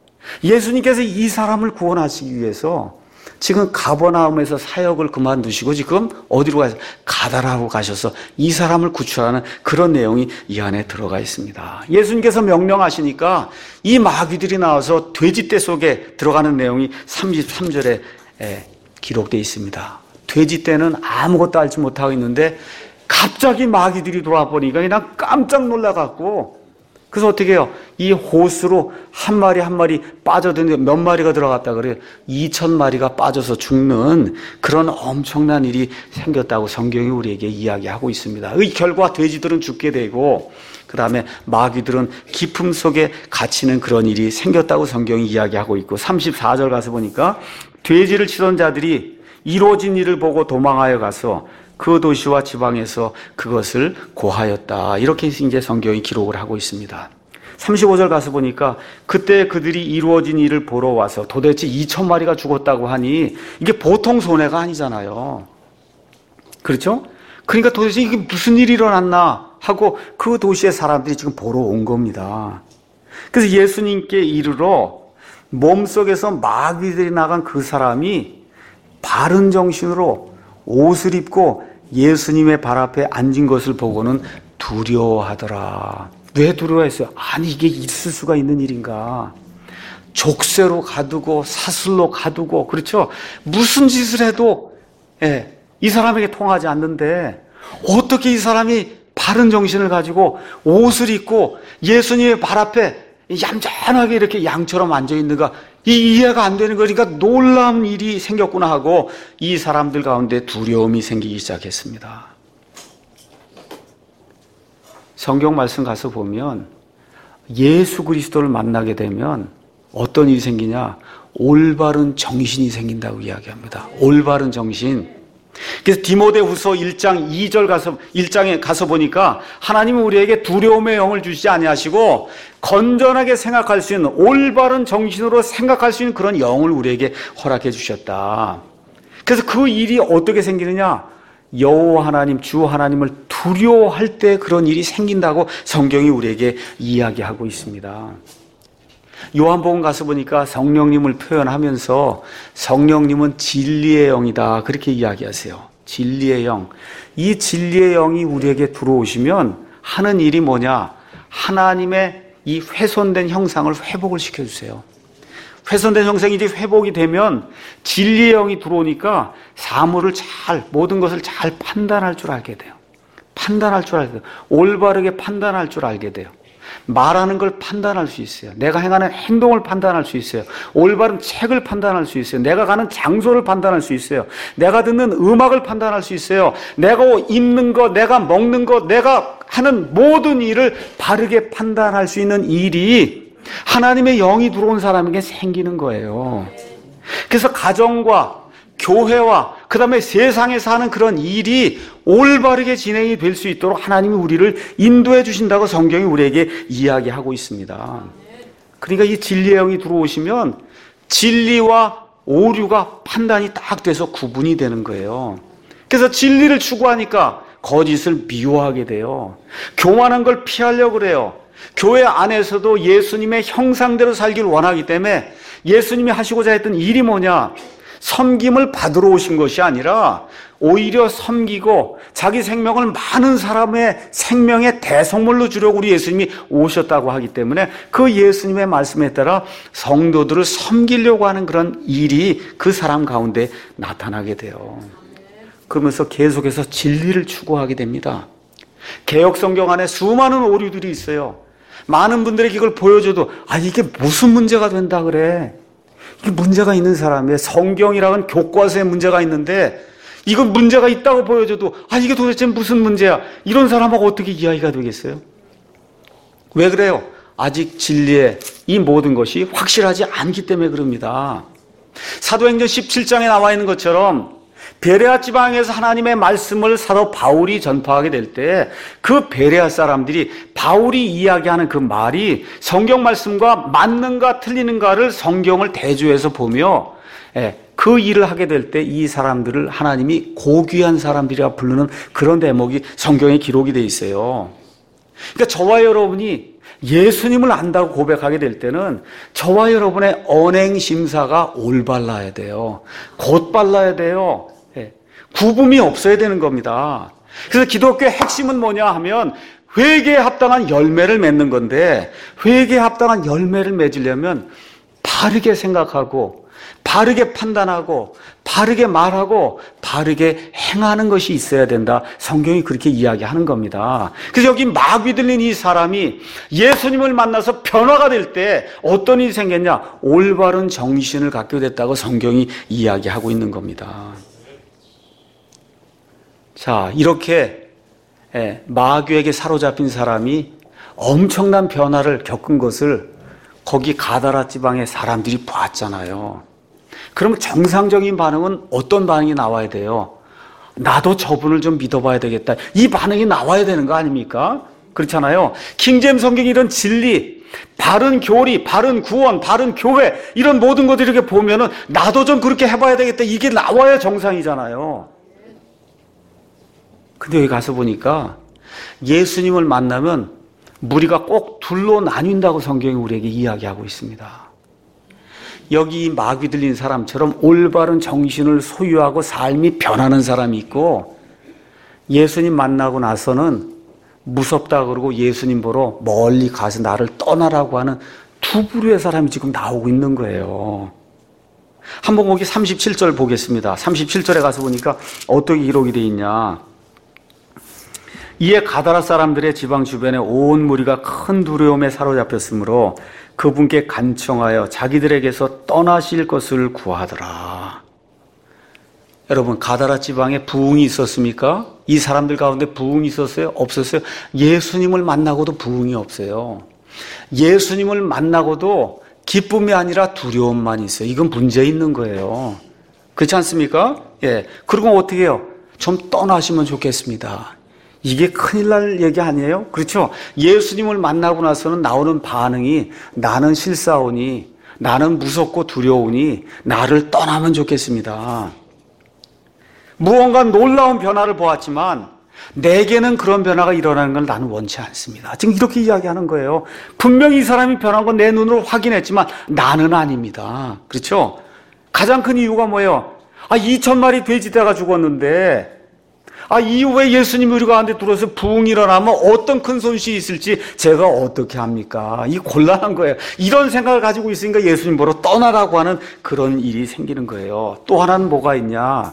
예수님께서 이 사람을 구원하시기 위해서 지금 가버나움에서 사역을 그만두시고 지금 어디로 가서 가다라고 가셔서 이 사람을 구출하는 그런 내용이 이 안에 들어가 있습니다. 예수님께서 명령하시니까 이 마귀들이 나와서 돼지떼 속에 들어가는 내용이 삼십삼 절에 기록되어 있습니다. 돼지떼는 아무것도 알지 못하고 있는데 갑자기 마귀들이 돌아와 보니까 그냥 깜짝 놀라갖고 그래서 어떻게 해요? 이 호수로 한 마리 한 마리 빠져드는데 몇 마리가 들어갔다 그래요? 이천 마리가 빠져서 죽는 그런 엄청난 일이 생겼다고 성경이 우리에게 이야기하고 있습니다. 이 결과 돼지들은 죽게 되고 그 다음에 마귀들은 기품 속에 갇히는 그런 일이 생겼다고 성경이 이야기하고 있고 삼십사 절 가서 보니까 돼지를 치던 자들이 이루어진 일을 보고 도망하여 가서 그 도시와 지방에서 그것을 고하였다. 이렇게 이제 성경이 기록을 하고 있습니다. 삼십오 절 가서 보니까 그때 그들이 이루어진 일을 보러 와서 도대체 이천 마리가 죽었다고 하니 이게 보통 손해가 아니잖아요. 그렇죠? 그러니까 도대체 이게 무슨 일이 일어났나 하고 그 도시의 사람들이 지금 보러 온 겁니다. 그래서 예수님께 이르러 몸속에서 마귀들이 나간 그 사람이 바른 정신으로 옷을 입고 예수님의 발 앞에 앉은 것을 보고는 두려워하더라. 왜 두려워했어요? 아니 이게 있을 수가 있는 일인가? 족쇄로 가두고 사슬로 가두고 그렇죠? 무슨 짓을 해도 예, 이 사람에게 통하지 않는데 어떻게 이 사람이 바른 정신을 가지고 옷을 입고 예수님의 발 앞에 얌전하게 이렇게 양처럼 앉아있는가? 이 이해가 안 되는 거니까 놀라운 일이 생겼구나 하고 이 사람들 가운데 두려움이 생기기 시작했습니다. 성경 말씀 가서 보면 예수 그리스도를 만나게 되면 어떤 일이 생기냐? 올바른 정신이 생긴다고 이야기합니다. 올바른 정신. 그래서 디모데후서 일 장 이 절 가서 일 장에 가서 보니까 하나님은 우리에게 두려움의 영을 주시지 아니하시고 건전하게 생각할 수 있는 올바른 정신으로 생각할 수 있는 그런 영을 우리에게 허락해 주셨다. 그래서 그 일이 어떻게 생기느냐? 여호와 하나님, 주 하나님을 두려워할 때 그런 일이 생긴다고 성경이 우리에게 이야기하고 있습니다. 요한복음 가서 보니까 성령님을 표현하면서 성령님은 진리의 영이다 그렇게 이야기하세요. 진리의 영. 이 진리의 영이 우리에게 들어오시면 하는 일이 뭐냐? 하나님의 이 훼손된 형상을 회복을 시켜주세요. 훼손된 형상이 이제 회복이 되면 진리의 영이 들어오니까 사물을 잘, 모든 것을 잘 판단할 줄 알게 돼요. 판단할 줄 알게 돼요. 올바르게 판단할 줄 알게 돼요. 말하는 걸 판단할 수 있어요. 내가 행하는 행동을 판단할 수 있어요. 올바른 책을 판단할 수 있어요. 내가 가는 장소를 판단할 수 있어요. 내가 듣는 음악을 판단할 수 있어요. 내가 입는 것, 내가 먹는 것, 내가 하는 모든 일을 바르게 판단할 수 있는 일이 하나님의 영이 들어온 사람에게 생기는 거예요. 그래서 가정과 교회와 그 다음에 세상에 사는 그런 일이 올바르게 진행이 될 수 있도록 하나님이 우리를 인도해 주신다고 성경이 우리에게 이야기하고 있습니다. 그러니까 이 진리의 영이 들어오시면 진리와 오류가 판단이 딱 돼서 구분이 되는 거예요. 그래서 진리를 추구하니까 거짓을 미워하게 돼요. 교만한 걸 피하려고 그래요. 교회 안에서도 예수님의 형상대로 살기를 원하기 때문에 예수님이 하시고자 했던 일이 뭐냐? 섬김을 받으러 오신 것이 아니라 오히려 섬기고 자기 생명을 많은 사람의 생명의 대성물로 주려고 우리 예수님이 오셨다고 하기 때문에 그 예수님의 말씀에 따라 성도들을 섬기려고 하는 그런 일이 그 사람 가운데 나타나게 돼요. 그러면서 계속해서 진리를 추구하게 됩니다. 개역성경 안에 수많은 오류들이 있어요. 많은 분들에게 이걸 보여줘도 아 이게 무슨 문제가 된다 그래. 이게 문제가 있는 사람이에요. 성경이라는 교과서에 문제가 있는데 이건 문제가 있다고 보여줘도 아 이게 도대체 무슨 문제야. 이런 사람하고 어떻게 이야기가 되겠어요? 왜 그래요? 아직 진리의 이 모든 것이 확실하지 않기 때문에 그럽니다. 사도행전 십칠 장에 나와 있는 것처럼 베레아 지방에서 하나님의 말씀을 사도 바울이 전파하게 될 때 그 베레아 사람들이 바울이 이야기하는 그 말이 성경 말씀과 맞는가 틀리는가를 성경을 대조해서 보며 그 일을 하게 될 때 이 사람들을 하나님이 고귀한 사람들이라 부르는 그런 대목이 성경에 기록이 돼 있어요. 그러니까 저와 여러분이 예수님을 안다고 고백하게 될 때는 저와 여러분의 언행 심사가 올바라야 돼요. 곧발라야 돼요. 구분이 없어야 되는 겁니다. 그래서 기독교의 핵심은 뭐냐 하면 회개에 합당한 열매를 맺는 건데 회개에 합당한 열매를 맺으려면 바르게 생각하고 바르게 판단하고 바르게 말하고 바르게 행하는 것이 있어야 된다. 성경이 그렇게 이야기하는 겁니다. 그래서 여기 마귀 들린 이 사람이 예수님을 만나서 변화가 될 때 어떤 일이 생겼냐? 올바른 정신을 갖게 됐다고 성경이 이야기하고 있는 겁니다. 자, 이렇게 마귀에게 사로잡힌 사람이 엄청난 변화를 겪은 것을 거기 가다라 지방의 사람들이 봤잖아요. 그러면 정상적인 반응은 어떤 반응이 나와야 돼요? 나도 저분을 좀 믿어봐야 되겠다. 이 반응이 나와야 되는 거 아닙니까? 그렇잖아요. 킹제임스 성경이 이런 진리, 바른 교리, 바른 구원, 바른 교회 이런 모든 것들 이렇게 보면은 나도 좀 그렇게 해봐야 되겠다. 이게 나와야 정상이잖아요. 근데 여기 가서 보니까 예수님을 만나면 무리가 꼭 둘로 나뉜다고 성경이 우리에게 이야기하고 있습니다. 여기 마귀 들린 사람처럼 올바른 정신을 소유하고 삶이 변하는 사람이 있고 예수님 만나고 나서는 무섭다 그러고 예수님 보러 멀리 가서 나를 떠나라고 하는 두 부류의 사람이 지금 나오고 있는 거예요. 한번 거기 삼십칠 절 보겠습니다. 삼십칠 절에 가서 보니까 어떻게 기록이 되어 있냐. 이에 가다라 사람들의 지방 주변에 온 무리가 큰 두려움에 사로잡혔으므로 그분께 간청하여 자기들에게서 떠나실 것을 구하더라. 여러분, 가다라 지방에 부흥이 있었습니까? 이 사람들 가운데 부흥이 있었어요? 없었어요? 예수님을 만나고도 부흥이 없어요. 예수님을 만나고도 기쁨이 아니라 두려움만 있어요. 이건 문제 있는 거예요. 그렇지 않습니까? 예. 그리고 어떻게 해요? 좀 떠나시면 좋겠습니다. 이게 큰일 날 얘기 아니에요? 그렇죠? 예수님을 만나고 나서는 나오는 반응이 나는 실사오니 나는 무섭고 두려우니 나를 떠나면 좋겠습니다. 무언가 놀라운 변화를 보았지만 내게는 그런 변화가 일어나는 걸 나는 원치 않습니다. 지금 이렇게 이야기하는 거예요. 분명히 이 사람이 변한 건 내 눈으로 확인했지만 나는 아닙니다. 그렇죠? 가장 큰 이유가 뭐예요? 아, 이천 마리 돼지떼가 죽었는데 아, 이후에 예수님이 우리 가운데 들어서 부흥이 일어나면 어떤 큰 손실이 있을지 제가 어떻게 합니까? 이 곤란한 거예요. 이런 생각을 가지고 있으니까 예수님 보러 떠나라고 하는 그런 일이 생기는 거예요. 또 하나는 뭐가 있냐?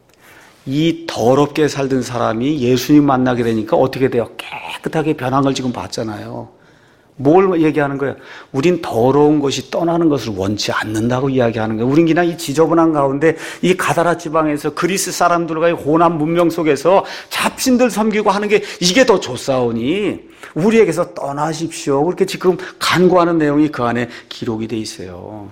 이 더럽게 살던 사람이 예수님 만나게 되니까 어떻게 돼요? 깨끗하게 변한 걸 지금 봤잖아요. 뭘 얘기하는 거예요? 우린 더러운 것이 떠나는 것을 원치 않는다고 이야기하는 거예요. 우린 그냥 이 지저분한 가운데 이 가다라 지방에서 그리스 사람들과의 혼합 문명 속에서 잡신들 섬기고 하는 게 이게 더 좋사오니 우리에게서 떠나십시오. 그렇게 지금 간구하는 내용이 그 안에 기록이 돼 있어요.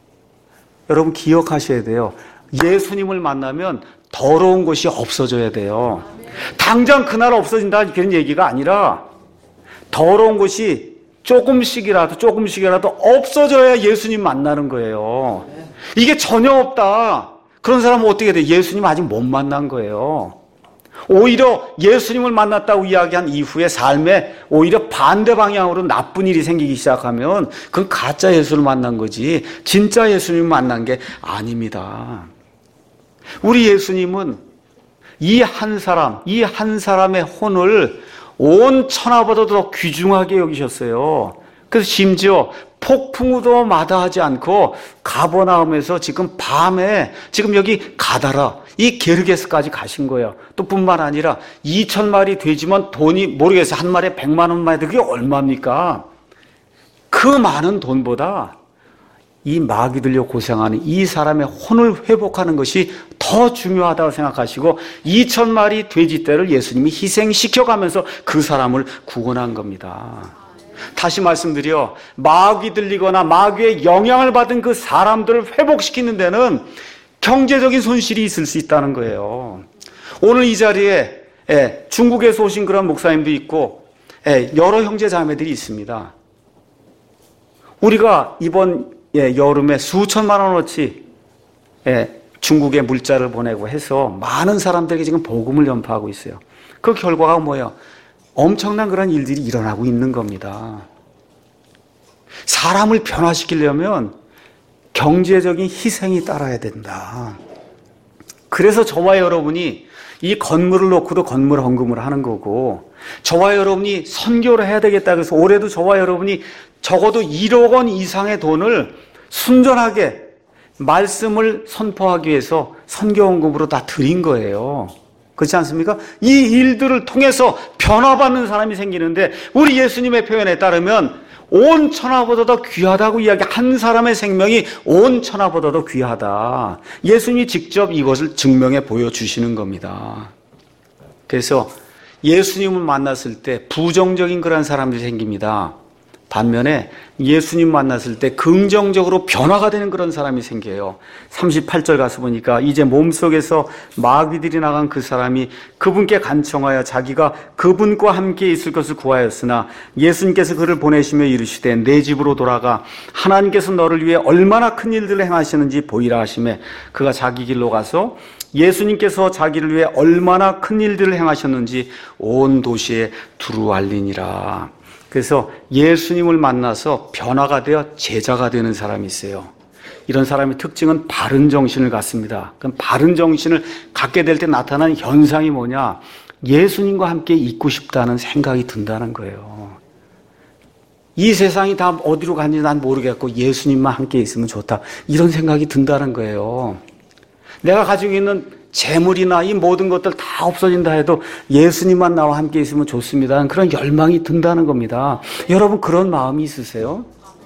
여러분 기억하셔야 돼요. 예수님을 만나면 더러운 것이 없어져야 돼요. 당장 그날 없어진다 그런 얘기가 아니라 더러운 것이 조금씩이라도 조금씩이라도 없어져야 예수님 만나는 거예요. 이게 전혀 없다. 그런 사람은 어떻게 돼? 예수님 아직 못 만난 거예요. 오히려 예수님을 만났다고 이야기한 이후에 삶에 오히려 반대 방향으로 나쁜 일이 생기기 시작하면 그건 가짜 예수를 만난 거지 진짜 예수님을 만난 게 아닙니다. 우리 예수님은 이 한 사람, 이 한 사람의 혼을 온 천하보다 더 귀중하게 여기셨어요. 그래서 심지어 폭풍우도 마다하지 않고 가버나움에서 지금 밤에 지금 여기 가다라 이 게르게스까지 가신 거예요. 또 뿐만 아니라 이천 마리 돼지면 돈이 모르겠어요. 한 마리에 백만 원만 해도 그게 얼마입니까? 그 많은 돈보다 이 마귀 들려 고생하는 이 사람의 혼을 회복하는 것이 더 중요하다고 생각하시고 이천 마리 돼지떼를 예수님이 희생시켜가면서 그 사람을 구원한 겁니다. 다시 말씀드려 마귀 들리거나 마귀의 영향을 받은 그 사람들을 회복시키는 데는 경제적인 손실이 있을 수 있다는 거예요. 오늘 이 자리에 예, 중국에서 오신 그런 목사님도 있고 예, 여러 형제 자매들이 있습니다. 우리가 이번 예, 여름에 수천만 원어치 예, 중국에 물자를 보내고 해서 많은 사람들에게 지금 복음을 전파하고 있어요. 그 결과가 뭐예요? 엄청난 그런 일들이 일어나고 있는 겁니다. 사람을 변화시키려면 경제적인 희생이 따라야 된다. 그래서 저와 여러분이 이 건물을 놓고도 건물 헌금을 하는 거고 저와 여러분이 선교를 해야 되겠다 그래서 올해도 저와 여러분이 적어도 일억 원 이상의 돈을 순전하게 말씀을 선포하기 위해서 선교헌금으로 다 드린 거예요. 그렇지 않습니까? 이 일들을 통해서 변화받는 사람이 생기는데 우리 예수님의 표현에 따르면 온 천하보다 더 귀하다고 이야기 한 사람의 생명이 온 천하보다 더 귀하다. 예수님이 직접 이것을 증명해 보여주시는 겁니다. 그래서 예수님을 만났을 때 부정적인 그런 사람들이 생깁니다. 반면에 예수님 만났을 때 긍정적으로 변화가 되는 그런 사람이 생겨요. 삼십팔 절 가서 보니까 이제 몸속에서 마귀들이 나간 그 사람이 그분께 간청하여 자기가 그분과 함께 있을 것을 구하였으나 예수님께서 그를 보내시며 이르시되 내 집으로 돌아가 하나님께서 너를 위해 얼마나 큰 일들을 행하시는지 보이라 하시매 그가 자기 길로 가서 예수님께서 자기를 위해 얼마나 큰 일들을 행하셨는지 온 도시에 두루 알리니라. 그래서 예수님을 만나서 변화가 되어 제자가 되는 사람이 있어요. 이런 사람의 특징은 바른 정신을 갖습니다. 그럼 바른 정신을 갖게 될 때 나타나는 현상이 뭐냐? 예수님과 함께 있고 싶다는 생각이 든다는 거예요. 이 세상이 다 어디로 가는지 난 모르겠고 예수님만 함께 있으면 좋다. 이런 생각이 든다는 거예요. 내가 가지고 있는 재물이나 이 모든 것들 다 없어진다 해도 예수님만 나와 함께 있으면 좋습니다. 그런 열망이 든다는 겁니다. 여러분 그런 마음이 있으세요?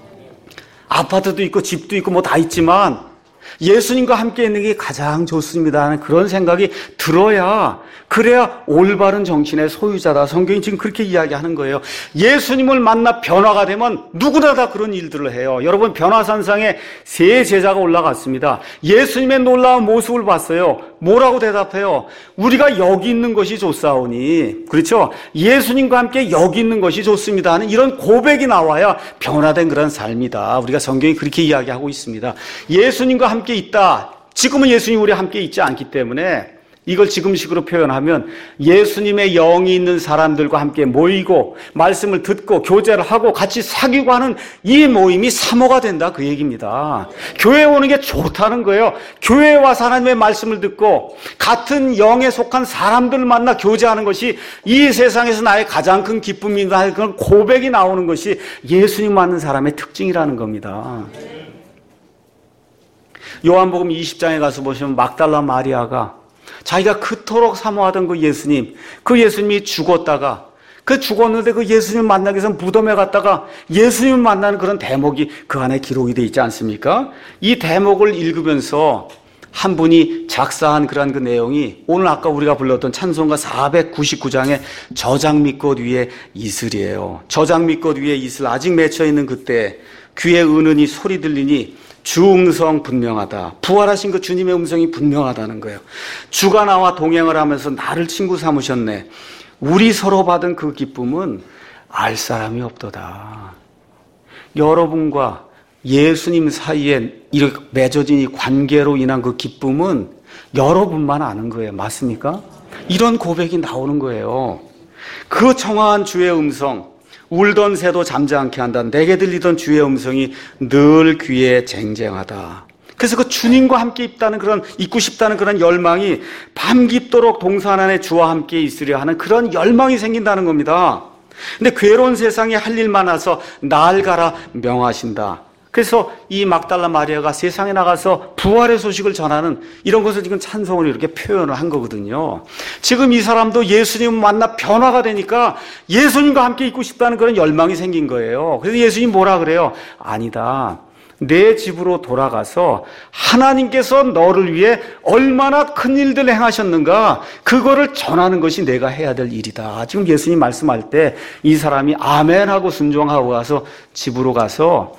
아파트도 있고 집도 있고 뭐 다 있지만 예수님과 함께 있는 게 가장 좋습니다 하는 그런 생각이 들어야 그래야 올바른 정신의 소유자다. 성경이 지금 그렇게 이야기하는 거예요. 예수님을 만나 변화가 되면 누구나 다 그런 일들을 해요. 여러분 변화산상에 세 제자가 올라갔습니다. 예수님의 놀라운 모습을 봤어요. 뭐라고 대답해요? 우리가 여기 있는 것이 좋사오니 그렇죠? 예수님과 함께 여기 있는 것이 좋습니다 하는 이런 고백이 나와야 변화된 그런 삶이다. 우리가 성경이 그렇게 이야기하고 있습니다. 예수님과 함께 있다. 지금은 예수님 우리와 함께 있지 않기 때문에 이걸 지금식으로 표현하면 예수님의 영이 있는 사람들과 함께 모이고 말씀을 듣고 교제를 하고 같이 사귀고 하는 이 모임이 사모가 된다, 그 얘기입니다. 교회에 오는 게 좋다는 거예요. 교회에 와서 하나님의 말씀을 듣고 같은 영에 속한 사람들을 만나 교제하는 것이 이 세상에서 나의 가장 큰 기쁨이다, 그런 고백이 나오는 것이 예수님 만난 사람의 특징이라는 겁니다. 요한복음 이십 장에 가서 보시면 막달라 마리아가 자기가 그토록 사모하던 그 예수님, 그 예수님이 죽었다가, 그 죽었는데 그 예수님 만나기 위해서 무덤에 갔다가 예수님 만나는 그런 대목이 그 안에 기록이 되어 있지 않습니까? 이 대목을 읽으면서 한 분이 작사한 그런 그 내용이 오늘 아까 우리가 불렀던 찬송가 사백구십구 장의 저장 밑꽃 위에 이슬이에요. 저장 밑꽃 위에 이슬, 아직 맺혀 있는 그때 귀에 은은히 소리 들리니 주 음성 분명하다. 부활하신 그 주님의 음성이 분명하다는 거예요. 주가 나와 동행을 하면서 나를 친구 삼으셨네. 우리 서로 받은 그 기쁨은 알 사람이 없도다. 여러분과 예수님 사이에 이렇게 맺어진 이 관계로 인한 그 기쁨은 여러분만 아는 거예요. 맞습니까? 이런 고백이 나오는 거예요. 그 청아한 주의 음성, 울던 새도 잠지 않게 한다. 내게 들리던 주의 음성이 늘 귀에 쟁쟁하다. 그래서 그 주님과 함께 있다는 그런, 있고 싶다는 그런 열망이 밤 깊도록 동산 안에 주와 함께 있으려 하는 그런 열망이 생긴다는 겁니다. 근데 괴로운 세상에 할 일 많아서 날 가라 명하신다. 그래서 이 막달라 마리아가 세상에 나가서 부활의 소식을 전하는 이런 것을 지금 찬송으로 이렇게 표현을 한 거거든요. 지금 이 사람도 예수님 만나 변화가 되니까 예수님과 함께 있고 싶다는 그런 열망이 생긴 거예요. 그래서 예수님 뭐라 그래요? 아니다. 내 집으로 돌아가서 하나님께서 너를 위해 얼마나 큰 일들 행하셨는가, 그거를 전하는 것이 내가 해야 될 일이다. 지금 예수님 말씀할 때 이 사람이 아멘 하고 순종하고 가서 집으로 가서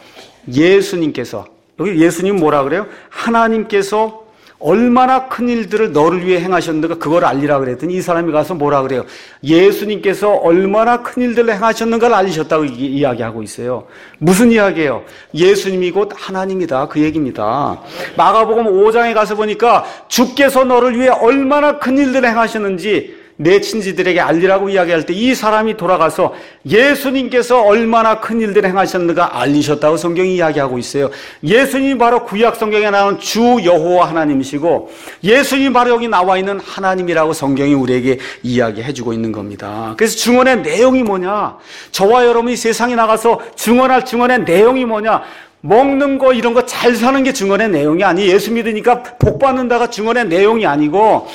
예수님께서, 여기 예수님 뭐라 그래요? 하나님께서 얼마나 큰 일들을 너를 위해 행하셨는가 그걸 알리라 그랬더니 이 사람이 가서 뭐라 그래요? 예수님께서 얼마나 큰 일들을 행하셨는가를 알리셨다고 이야기하고 있어요. 무슨 이야기예요? 예수님이 곧 하나님이다, 그 얘기입니다. 마가복음 오 장에 가서 보니까 주께서 너를 위해 얼마나 큰 일들을 행하셨는지 내 친지들에게 알리라고 이야기할 때 이 사람이 돌아가서 예수님께서 얼마나 큰 일들을 행하셨는가 알리셨다고 성경이 이야기하고 있어요. 예수님이 바로 구약 성경에 나오는 주 여호와 하나님이시고 예수님이 바로 여기 나와 있는 하나님이라고 성경이 우리에게 이야기해주고 있는 겁니다. 그래서 증언의 내용이 뭐냐? 저와 여러분이 세상에 나가서 증언할 증언의 내용이 뭐냐? 먹는 거 이런 거 잘 사는 게 증언의 내용이 아니, 예수 믿으니까 복 받는다가 증언의 내용이 아니고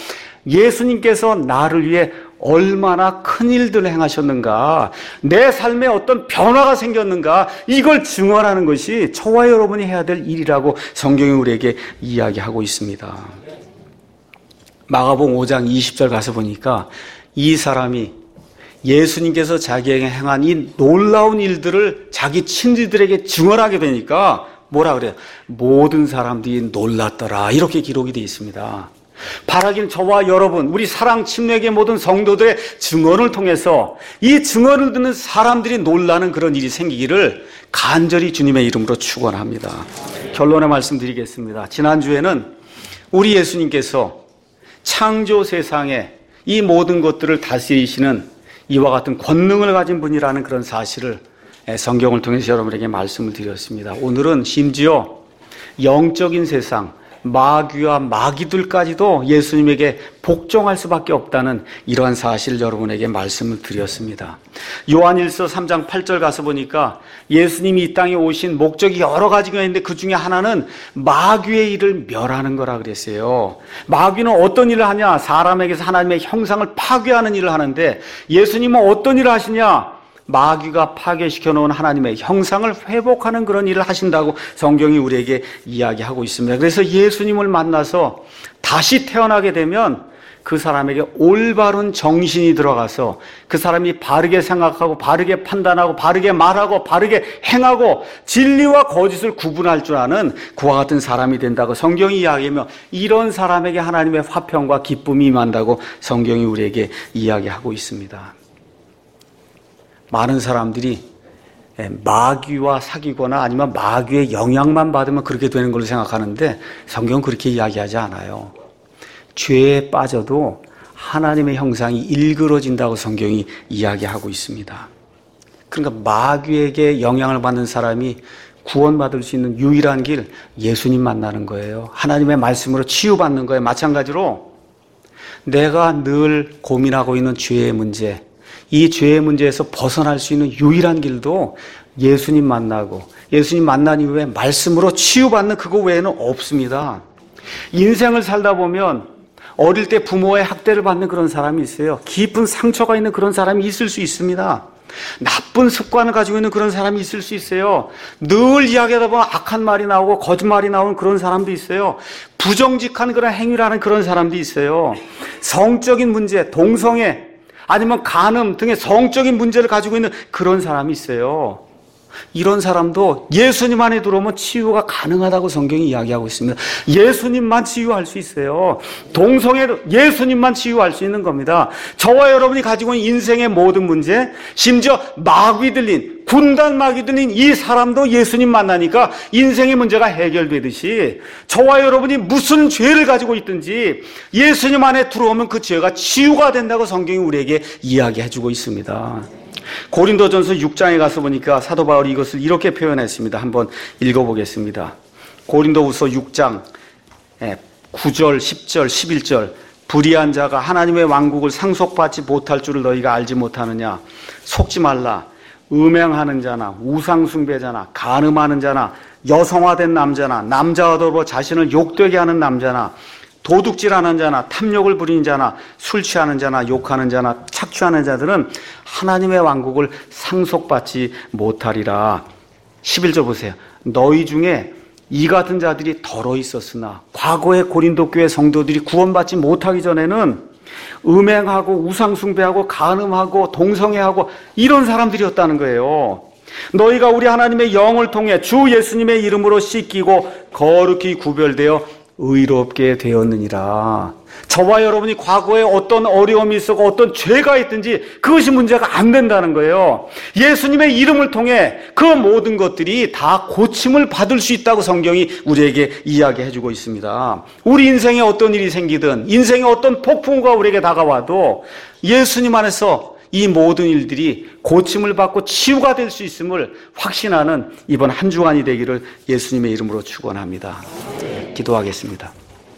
예수님께서 나를 위해 얼마나 큰 일들을 행하셨는가, 내 삶에 어떤 변화가 생겼는가, 이걸 증언하는 것이 저와 여러분이 해야 될 일이라고 성경이 우리에게 이야기하고 있습니다. 마가복음 오 장 이십 절 가서 보니까 이 사람이 예수님께서 자기에게 행한 이 놀라운 일들을 자기 친지들에게 증언하게 되니까 뭐라 그래요? 모든 사람들이 놀랐더라, 이렇게 기록이 되어 있습니다. 바라기는 저와 여러분, 우리 사랑 침례계 모든 성도들의 증언을 통해서 이 증언을 듣는 사람들이 놀라는 그런 일이 생기기를 간절히 주님의 이름으로 축원합니다. 결론의 말씀 드리겠습니다. 지난주에는 우리 예수님께서 창조 세상에 이 모든 것들을 다스리시는 이와 같은 권능을 가진 분이라는 그런 사실을 성경을 통해서 여러분에게 말씀을 드렸습니다. 오늘은 심지어 영적인 세상, 마귀와 마귀들까지도 예수님에게 복종할 수밖에 없다는 이러한 사실을 여러분에게 말씀을 드렸습니다. 요한일서 삼 장 팔 절 가서 보니까 예수님이 이 땅에 오신 목적이 여러 가지가 있는데 그 중에 하나는 마귀의 일을 멸하는 거라 그랬어요. 마귀는 어떤 일을 하냐? 사람에게서 하나님의 형상을 파괴하는 일을 하는데 예수님은 어떤 일을 하시냐? 마귀가 파괴시켜 놓은 하나님의 형상을 회복하는 그런 일을 하신다고 성경이 우리에게 이야기하고 있습니다. 그래서 예수님을 만나서 다시 태어나게 되면 그 사람에게 올바른 정신이 들어가서 그 사람이 바르게 생각하고 바르게 판단하고 바르게 말하고 바르게 행하고 진리와 거짓을 구분할 줄 아는 그와 같은 사람이 된다고 성경이 이야기하며 이런 사람에게 하나님의 화평과 기쁨이 임한다고 성경이 우리에게 이야기하고 있습니다. 많은 사람들이 마귀와 사귀거나 아니면 마귀의 영향만 받으면 그렇게 되는 걸로 생각하는데 성경은 그렇게 이야기하지 않아요. 죄에 빠져도 하나님의 형상이 일그러진다고 성경이 이야기하고 있습니다. 그러니까 마귀에게 영향을 받는 사람이 구원받을 수 있는 유일한 길, 예수님 만나는 거예요. 하나님의 말씀으로 치유받는 거예요. 마찬가지로 내가 늘 고민하고 있는 죄의 문제, 이 죄의 문제에서 벗어날 수 있는 유일한 길도 예수님 만나고, 예수님 만난 이후에 말씀으로 치유받는 그거 외에는 없습니다. 인생을 살다 보면 어릴 때 부모의 학대를 받는 그런 사람이 있어요. 깊은 상처가 있는 그런 사람이 있을 수 있습니다. 나쁜 습관을 가지고 있는 그런 사람이 있을 수 있어요. 늘 이야기하다 보면 악한 말이 나오고 거짓말이 나오는 그런 사람도 있어요. 부정직한 그런 행위를 하는 그런 사람도 있어요. 성적인 문제, 동성애, 아니면 간음 등의 성적인 문제를 가지고 있는 그런 사람이 있어요. 이런 사람도 예수님 안에 들어오면 치유가 가능하다고 성경이 이야기하고 있습니다. 예수님만 치유할 수 있어요. 동성애도 예수님만 치유할 수 있는 겁니다. 저와 여러분이 가지고 있는 인생의 모든 문제, 심지어 마귀 들린, 군단 마귀 들린 이 사람도 예수님 만나니까 인생의 문제가 해결되듯이 저와 여러분이 무슨 죄를 가지고 있든지 예수님 안에 들어오면 그 죄가 치유가 된다고 성경이 우리에게 이야기해주고 있습니다. 고린도전서 육 장에 가서 보니까 사도 바울이 이것을 이렇게 표현했습니다. 한번 읽어보겠습니다. 고린도후서 육 장 구 절, 십 절, 십일 절. 불의한 자가 하나님의 왕국을 상속받지 못할 줄을 너희가 알지 못하느냐. 속지 말라. 음행하는 자나 우상 숭배자나 간음하는 자나 여성화된 남자나 남자와 더불어 자신을 욕되게 하는 남자나 도둑질하는 자나 탐욕을 부리는 자나 술 취하는 자나 욕하는 자나 착취하는 자들은 하나님의 왕국을 상속받지 못하리라. 십일 절 보세요. 너희 중에 이 같은 자들이 더러 있었으나 과거의 고린도 교회 성도들이 구원받지 못하기 전에는 음행하고 우상숭배하고 간음하고 동성애하고 이런 사람들이었다는 거예요. 너희가 우리 하나님의 영을 통해 주 예수님의 이름으로 씻기고 거룩히 구별되어 의롭게 되었느니라. 저와 여러분이 과거에 어떤 어려움이 있었고 어떤 죄가 있든지 그것이 문제가 안 된다는 거예요. 예수님의 이름을 통해 그 모든 것들이 다 고침을 받을 수 있다고 성경이 우리에게 이야기해주고 있습니다. 우리 인생에 어떤 일이 생기든 인생에 어떤 폭풍우가 우리에게 다가와도 예수님 안에서 이 모든 일들이 고침을 받고 치유가 될 수 있음을 확신하는 이번 한 주간이 되기를 예수님의 이름으로 축원합니다. 기도하겠습니다.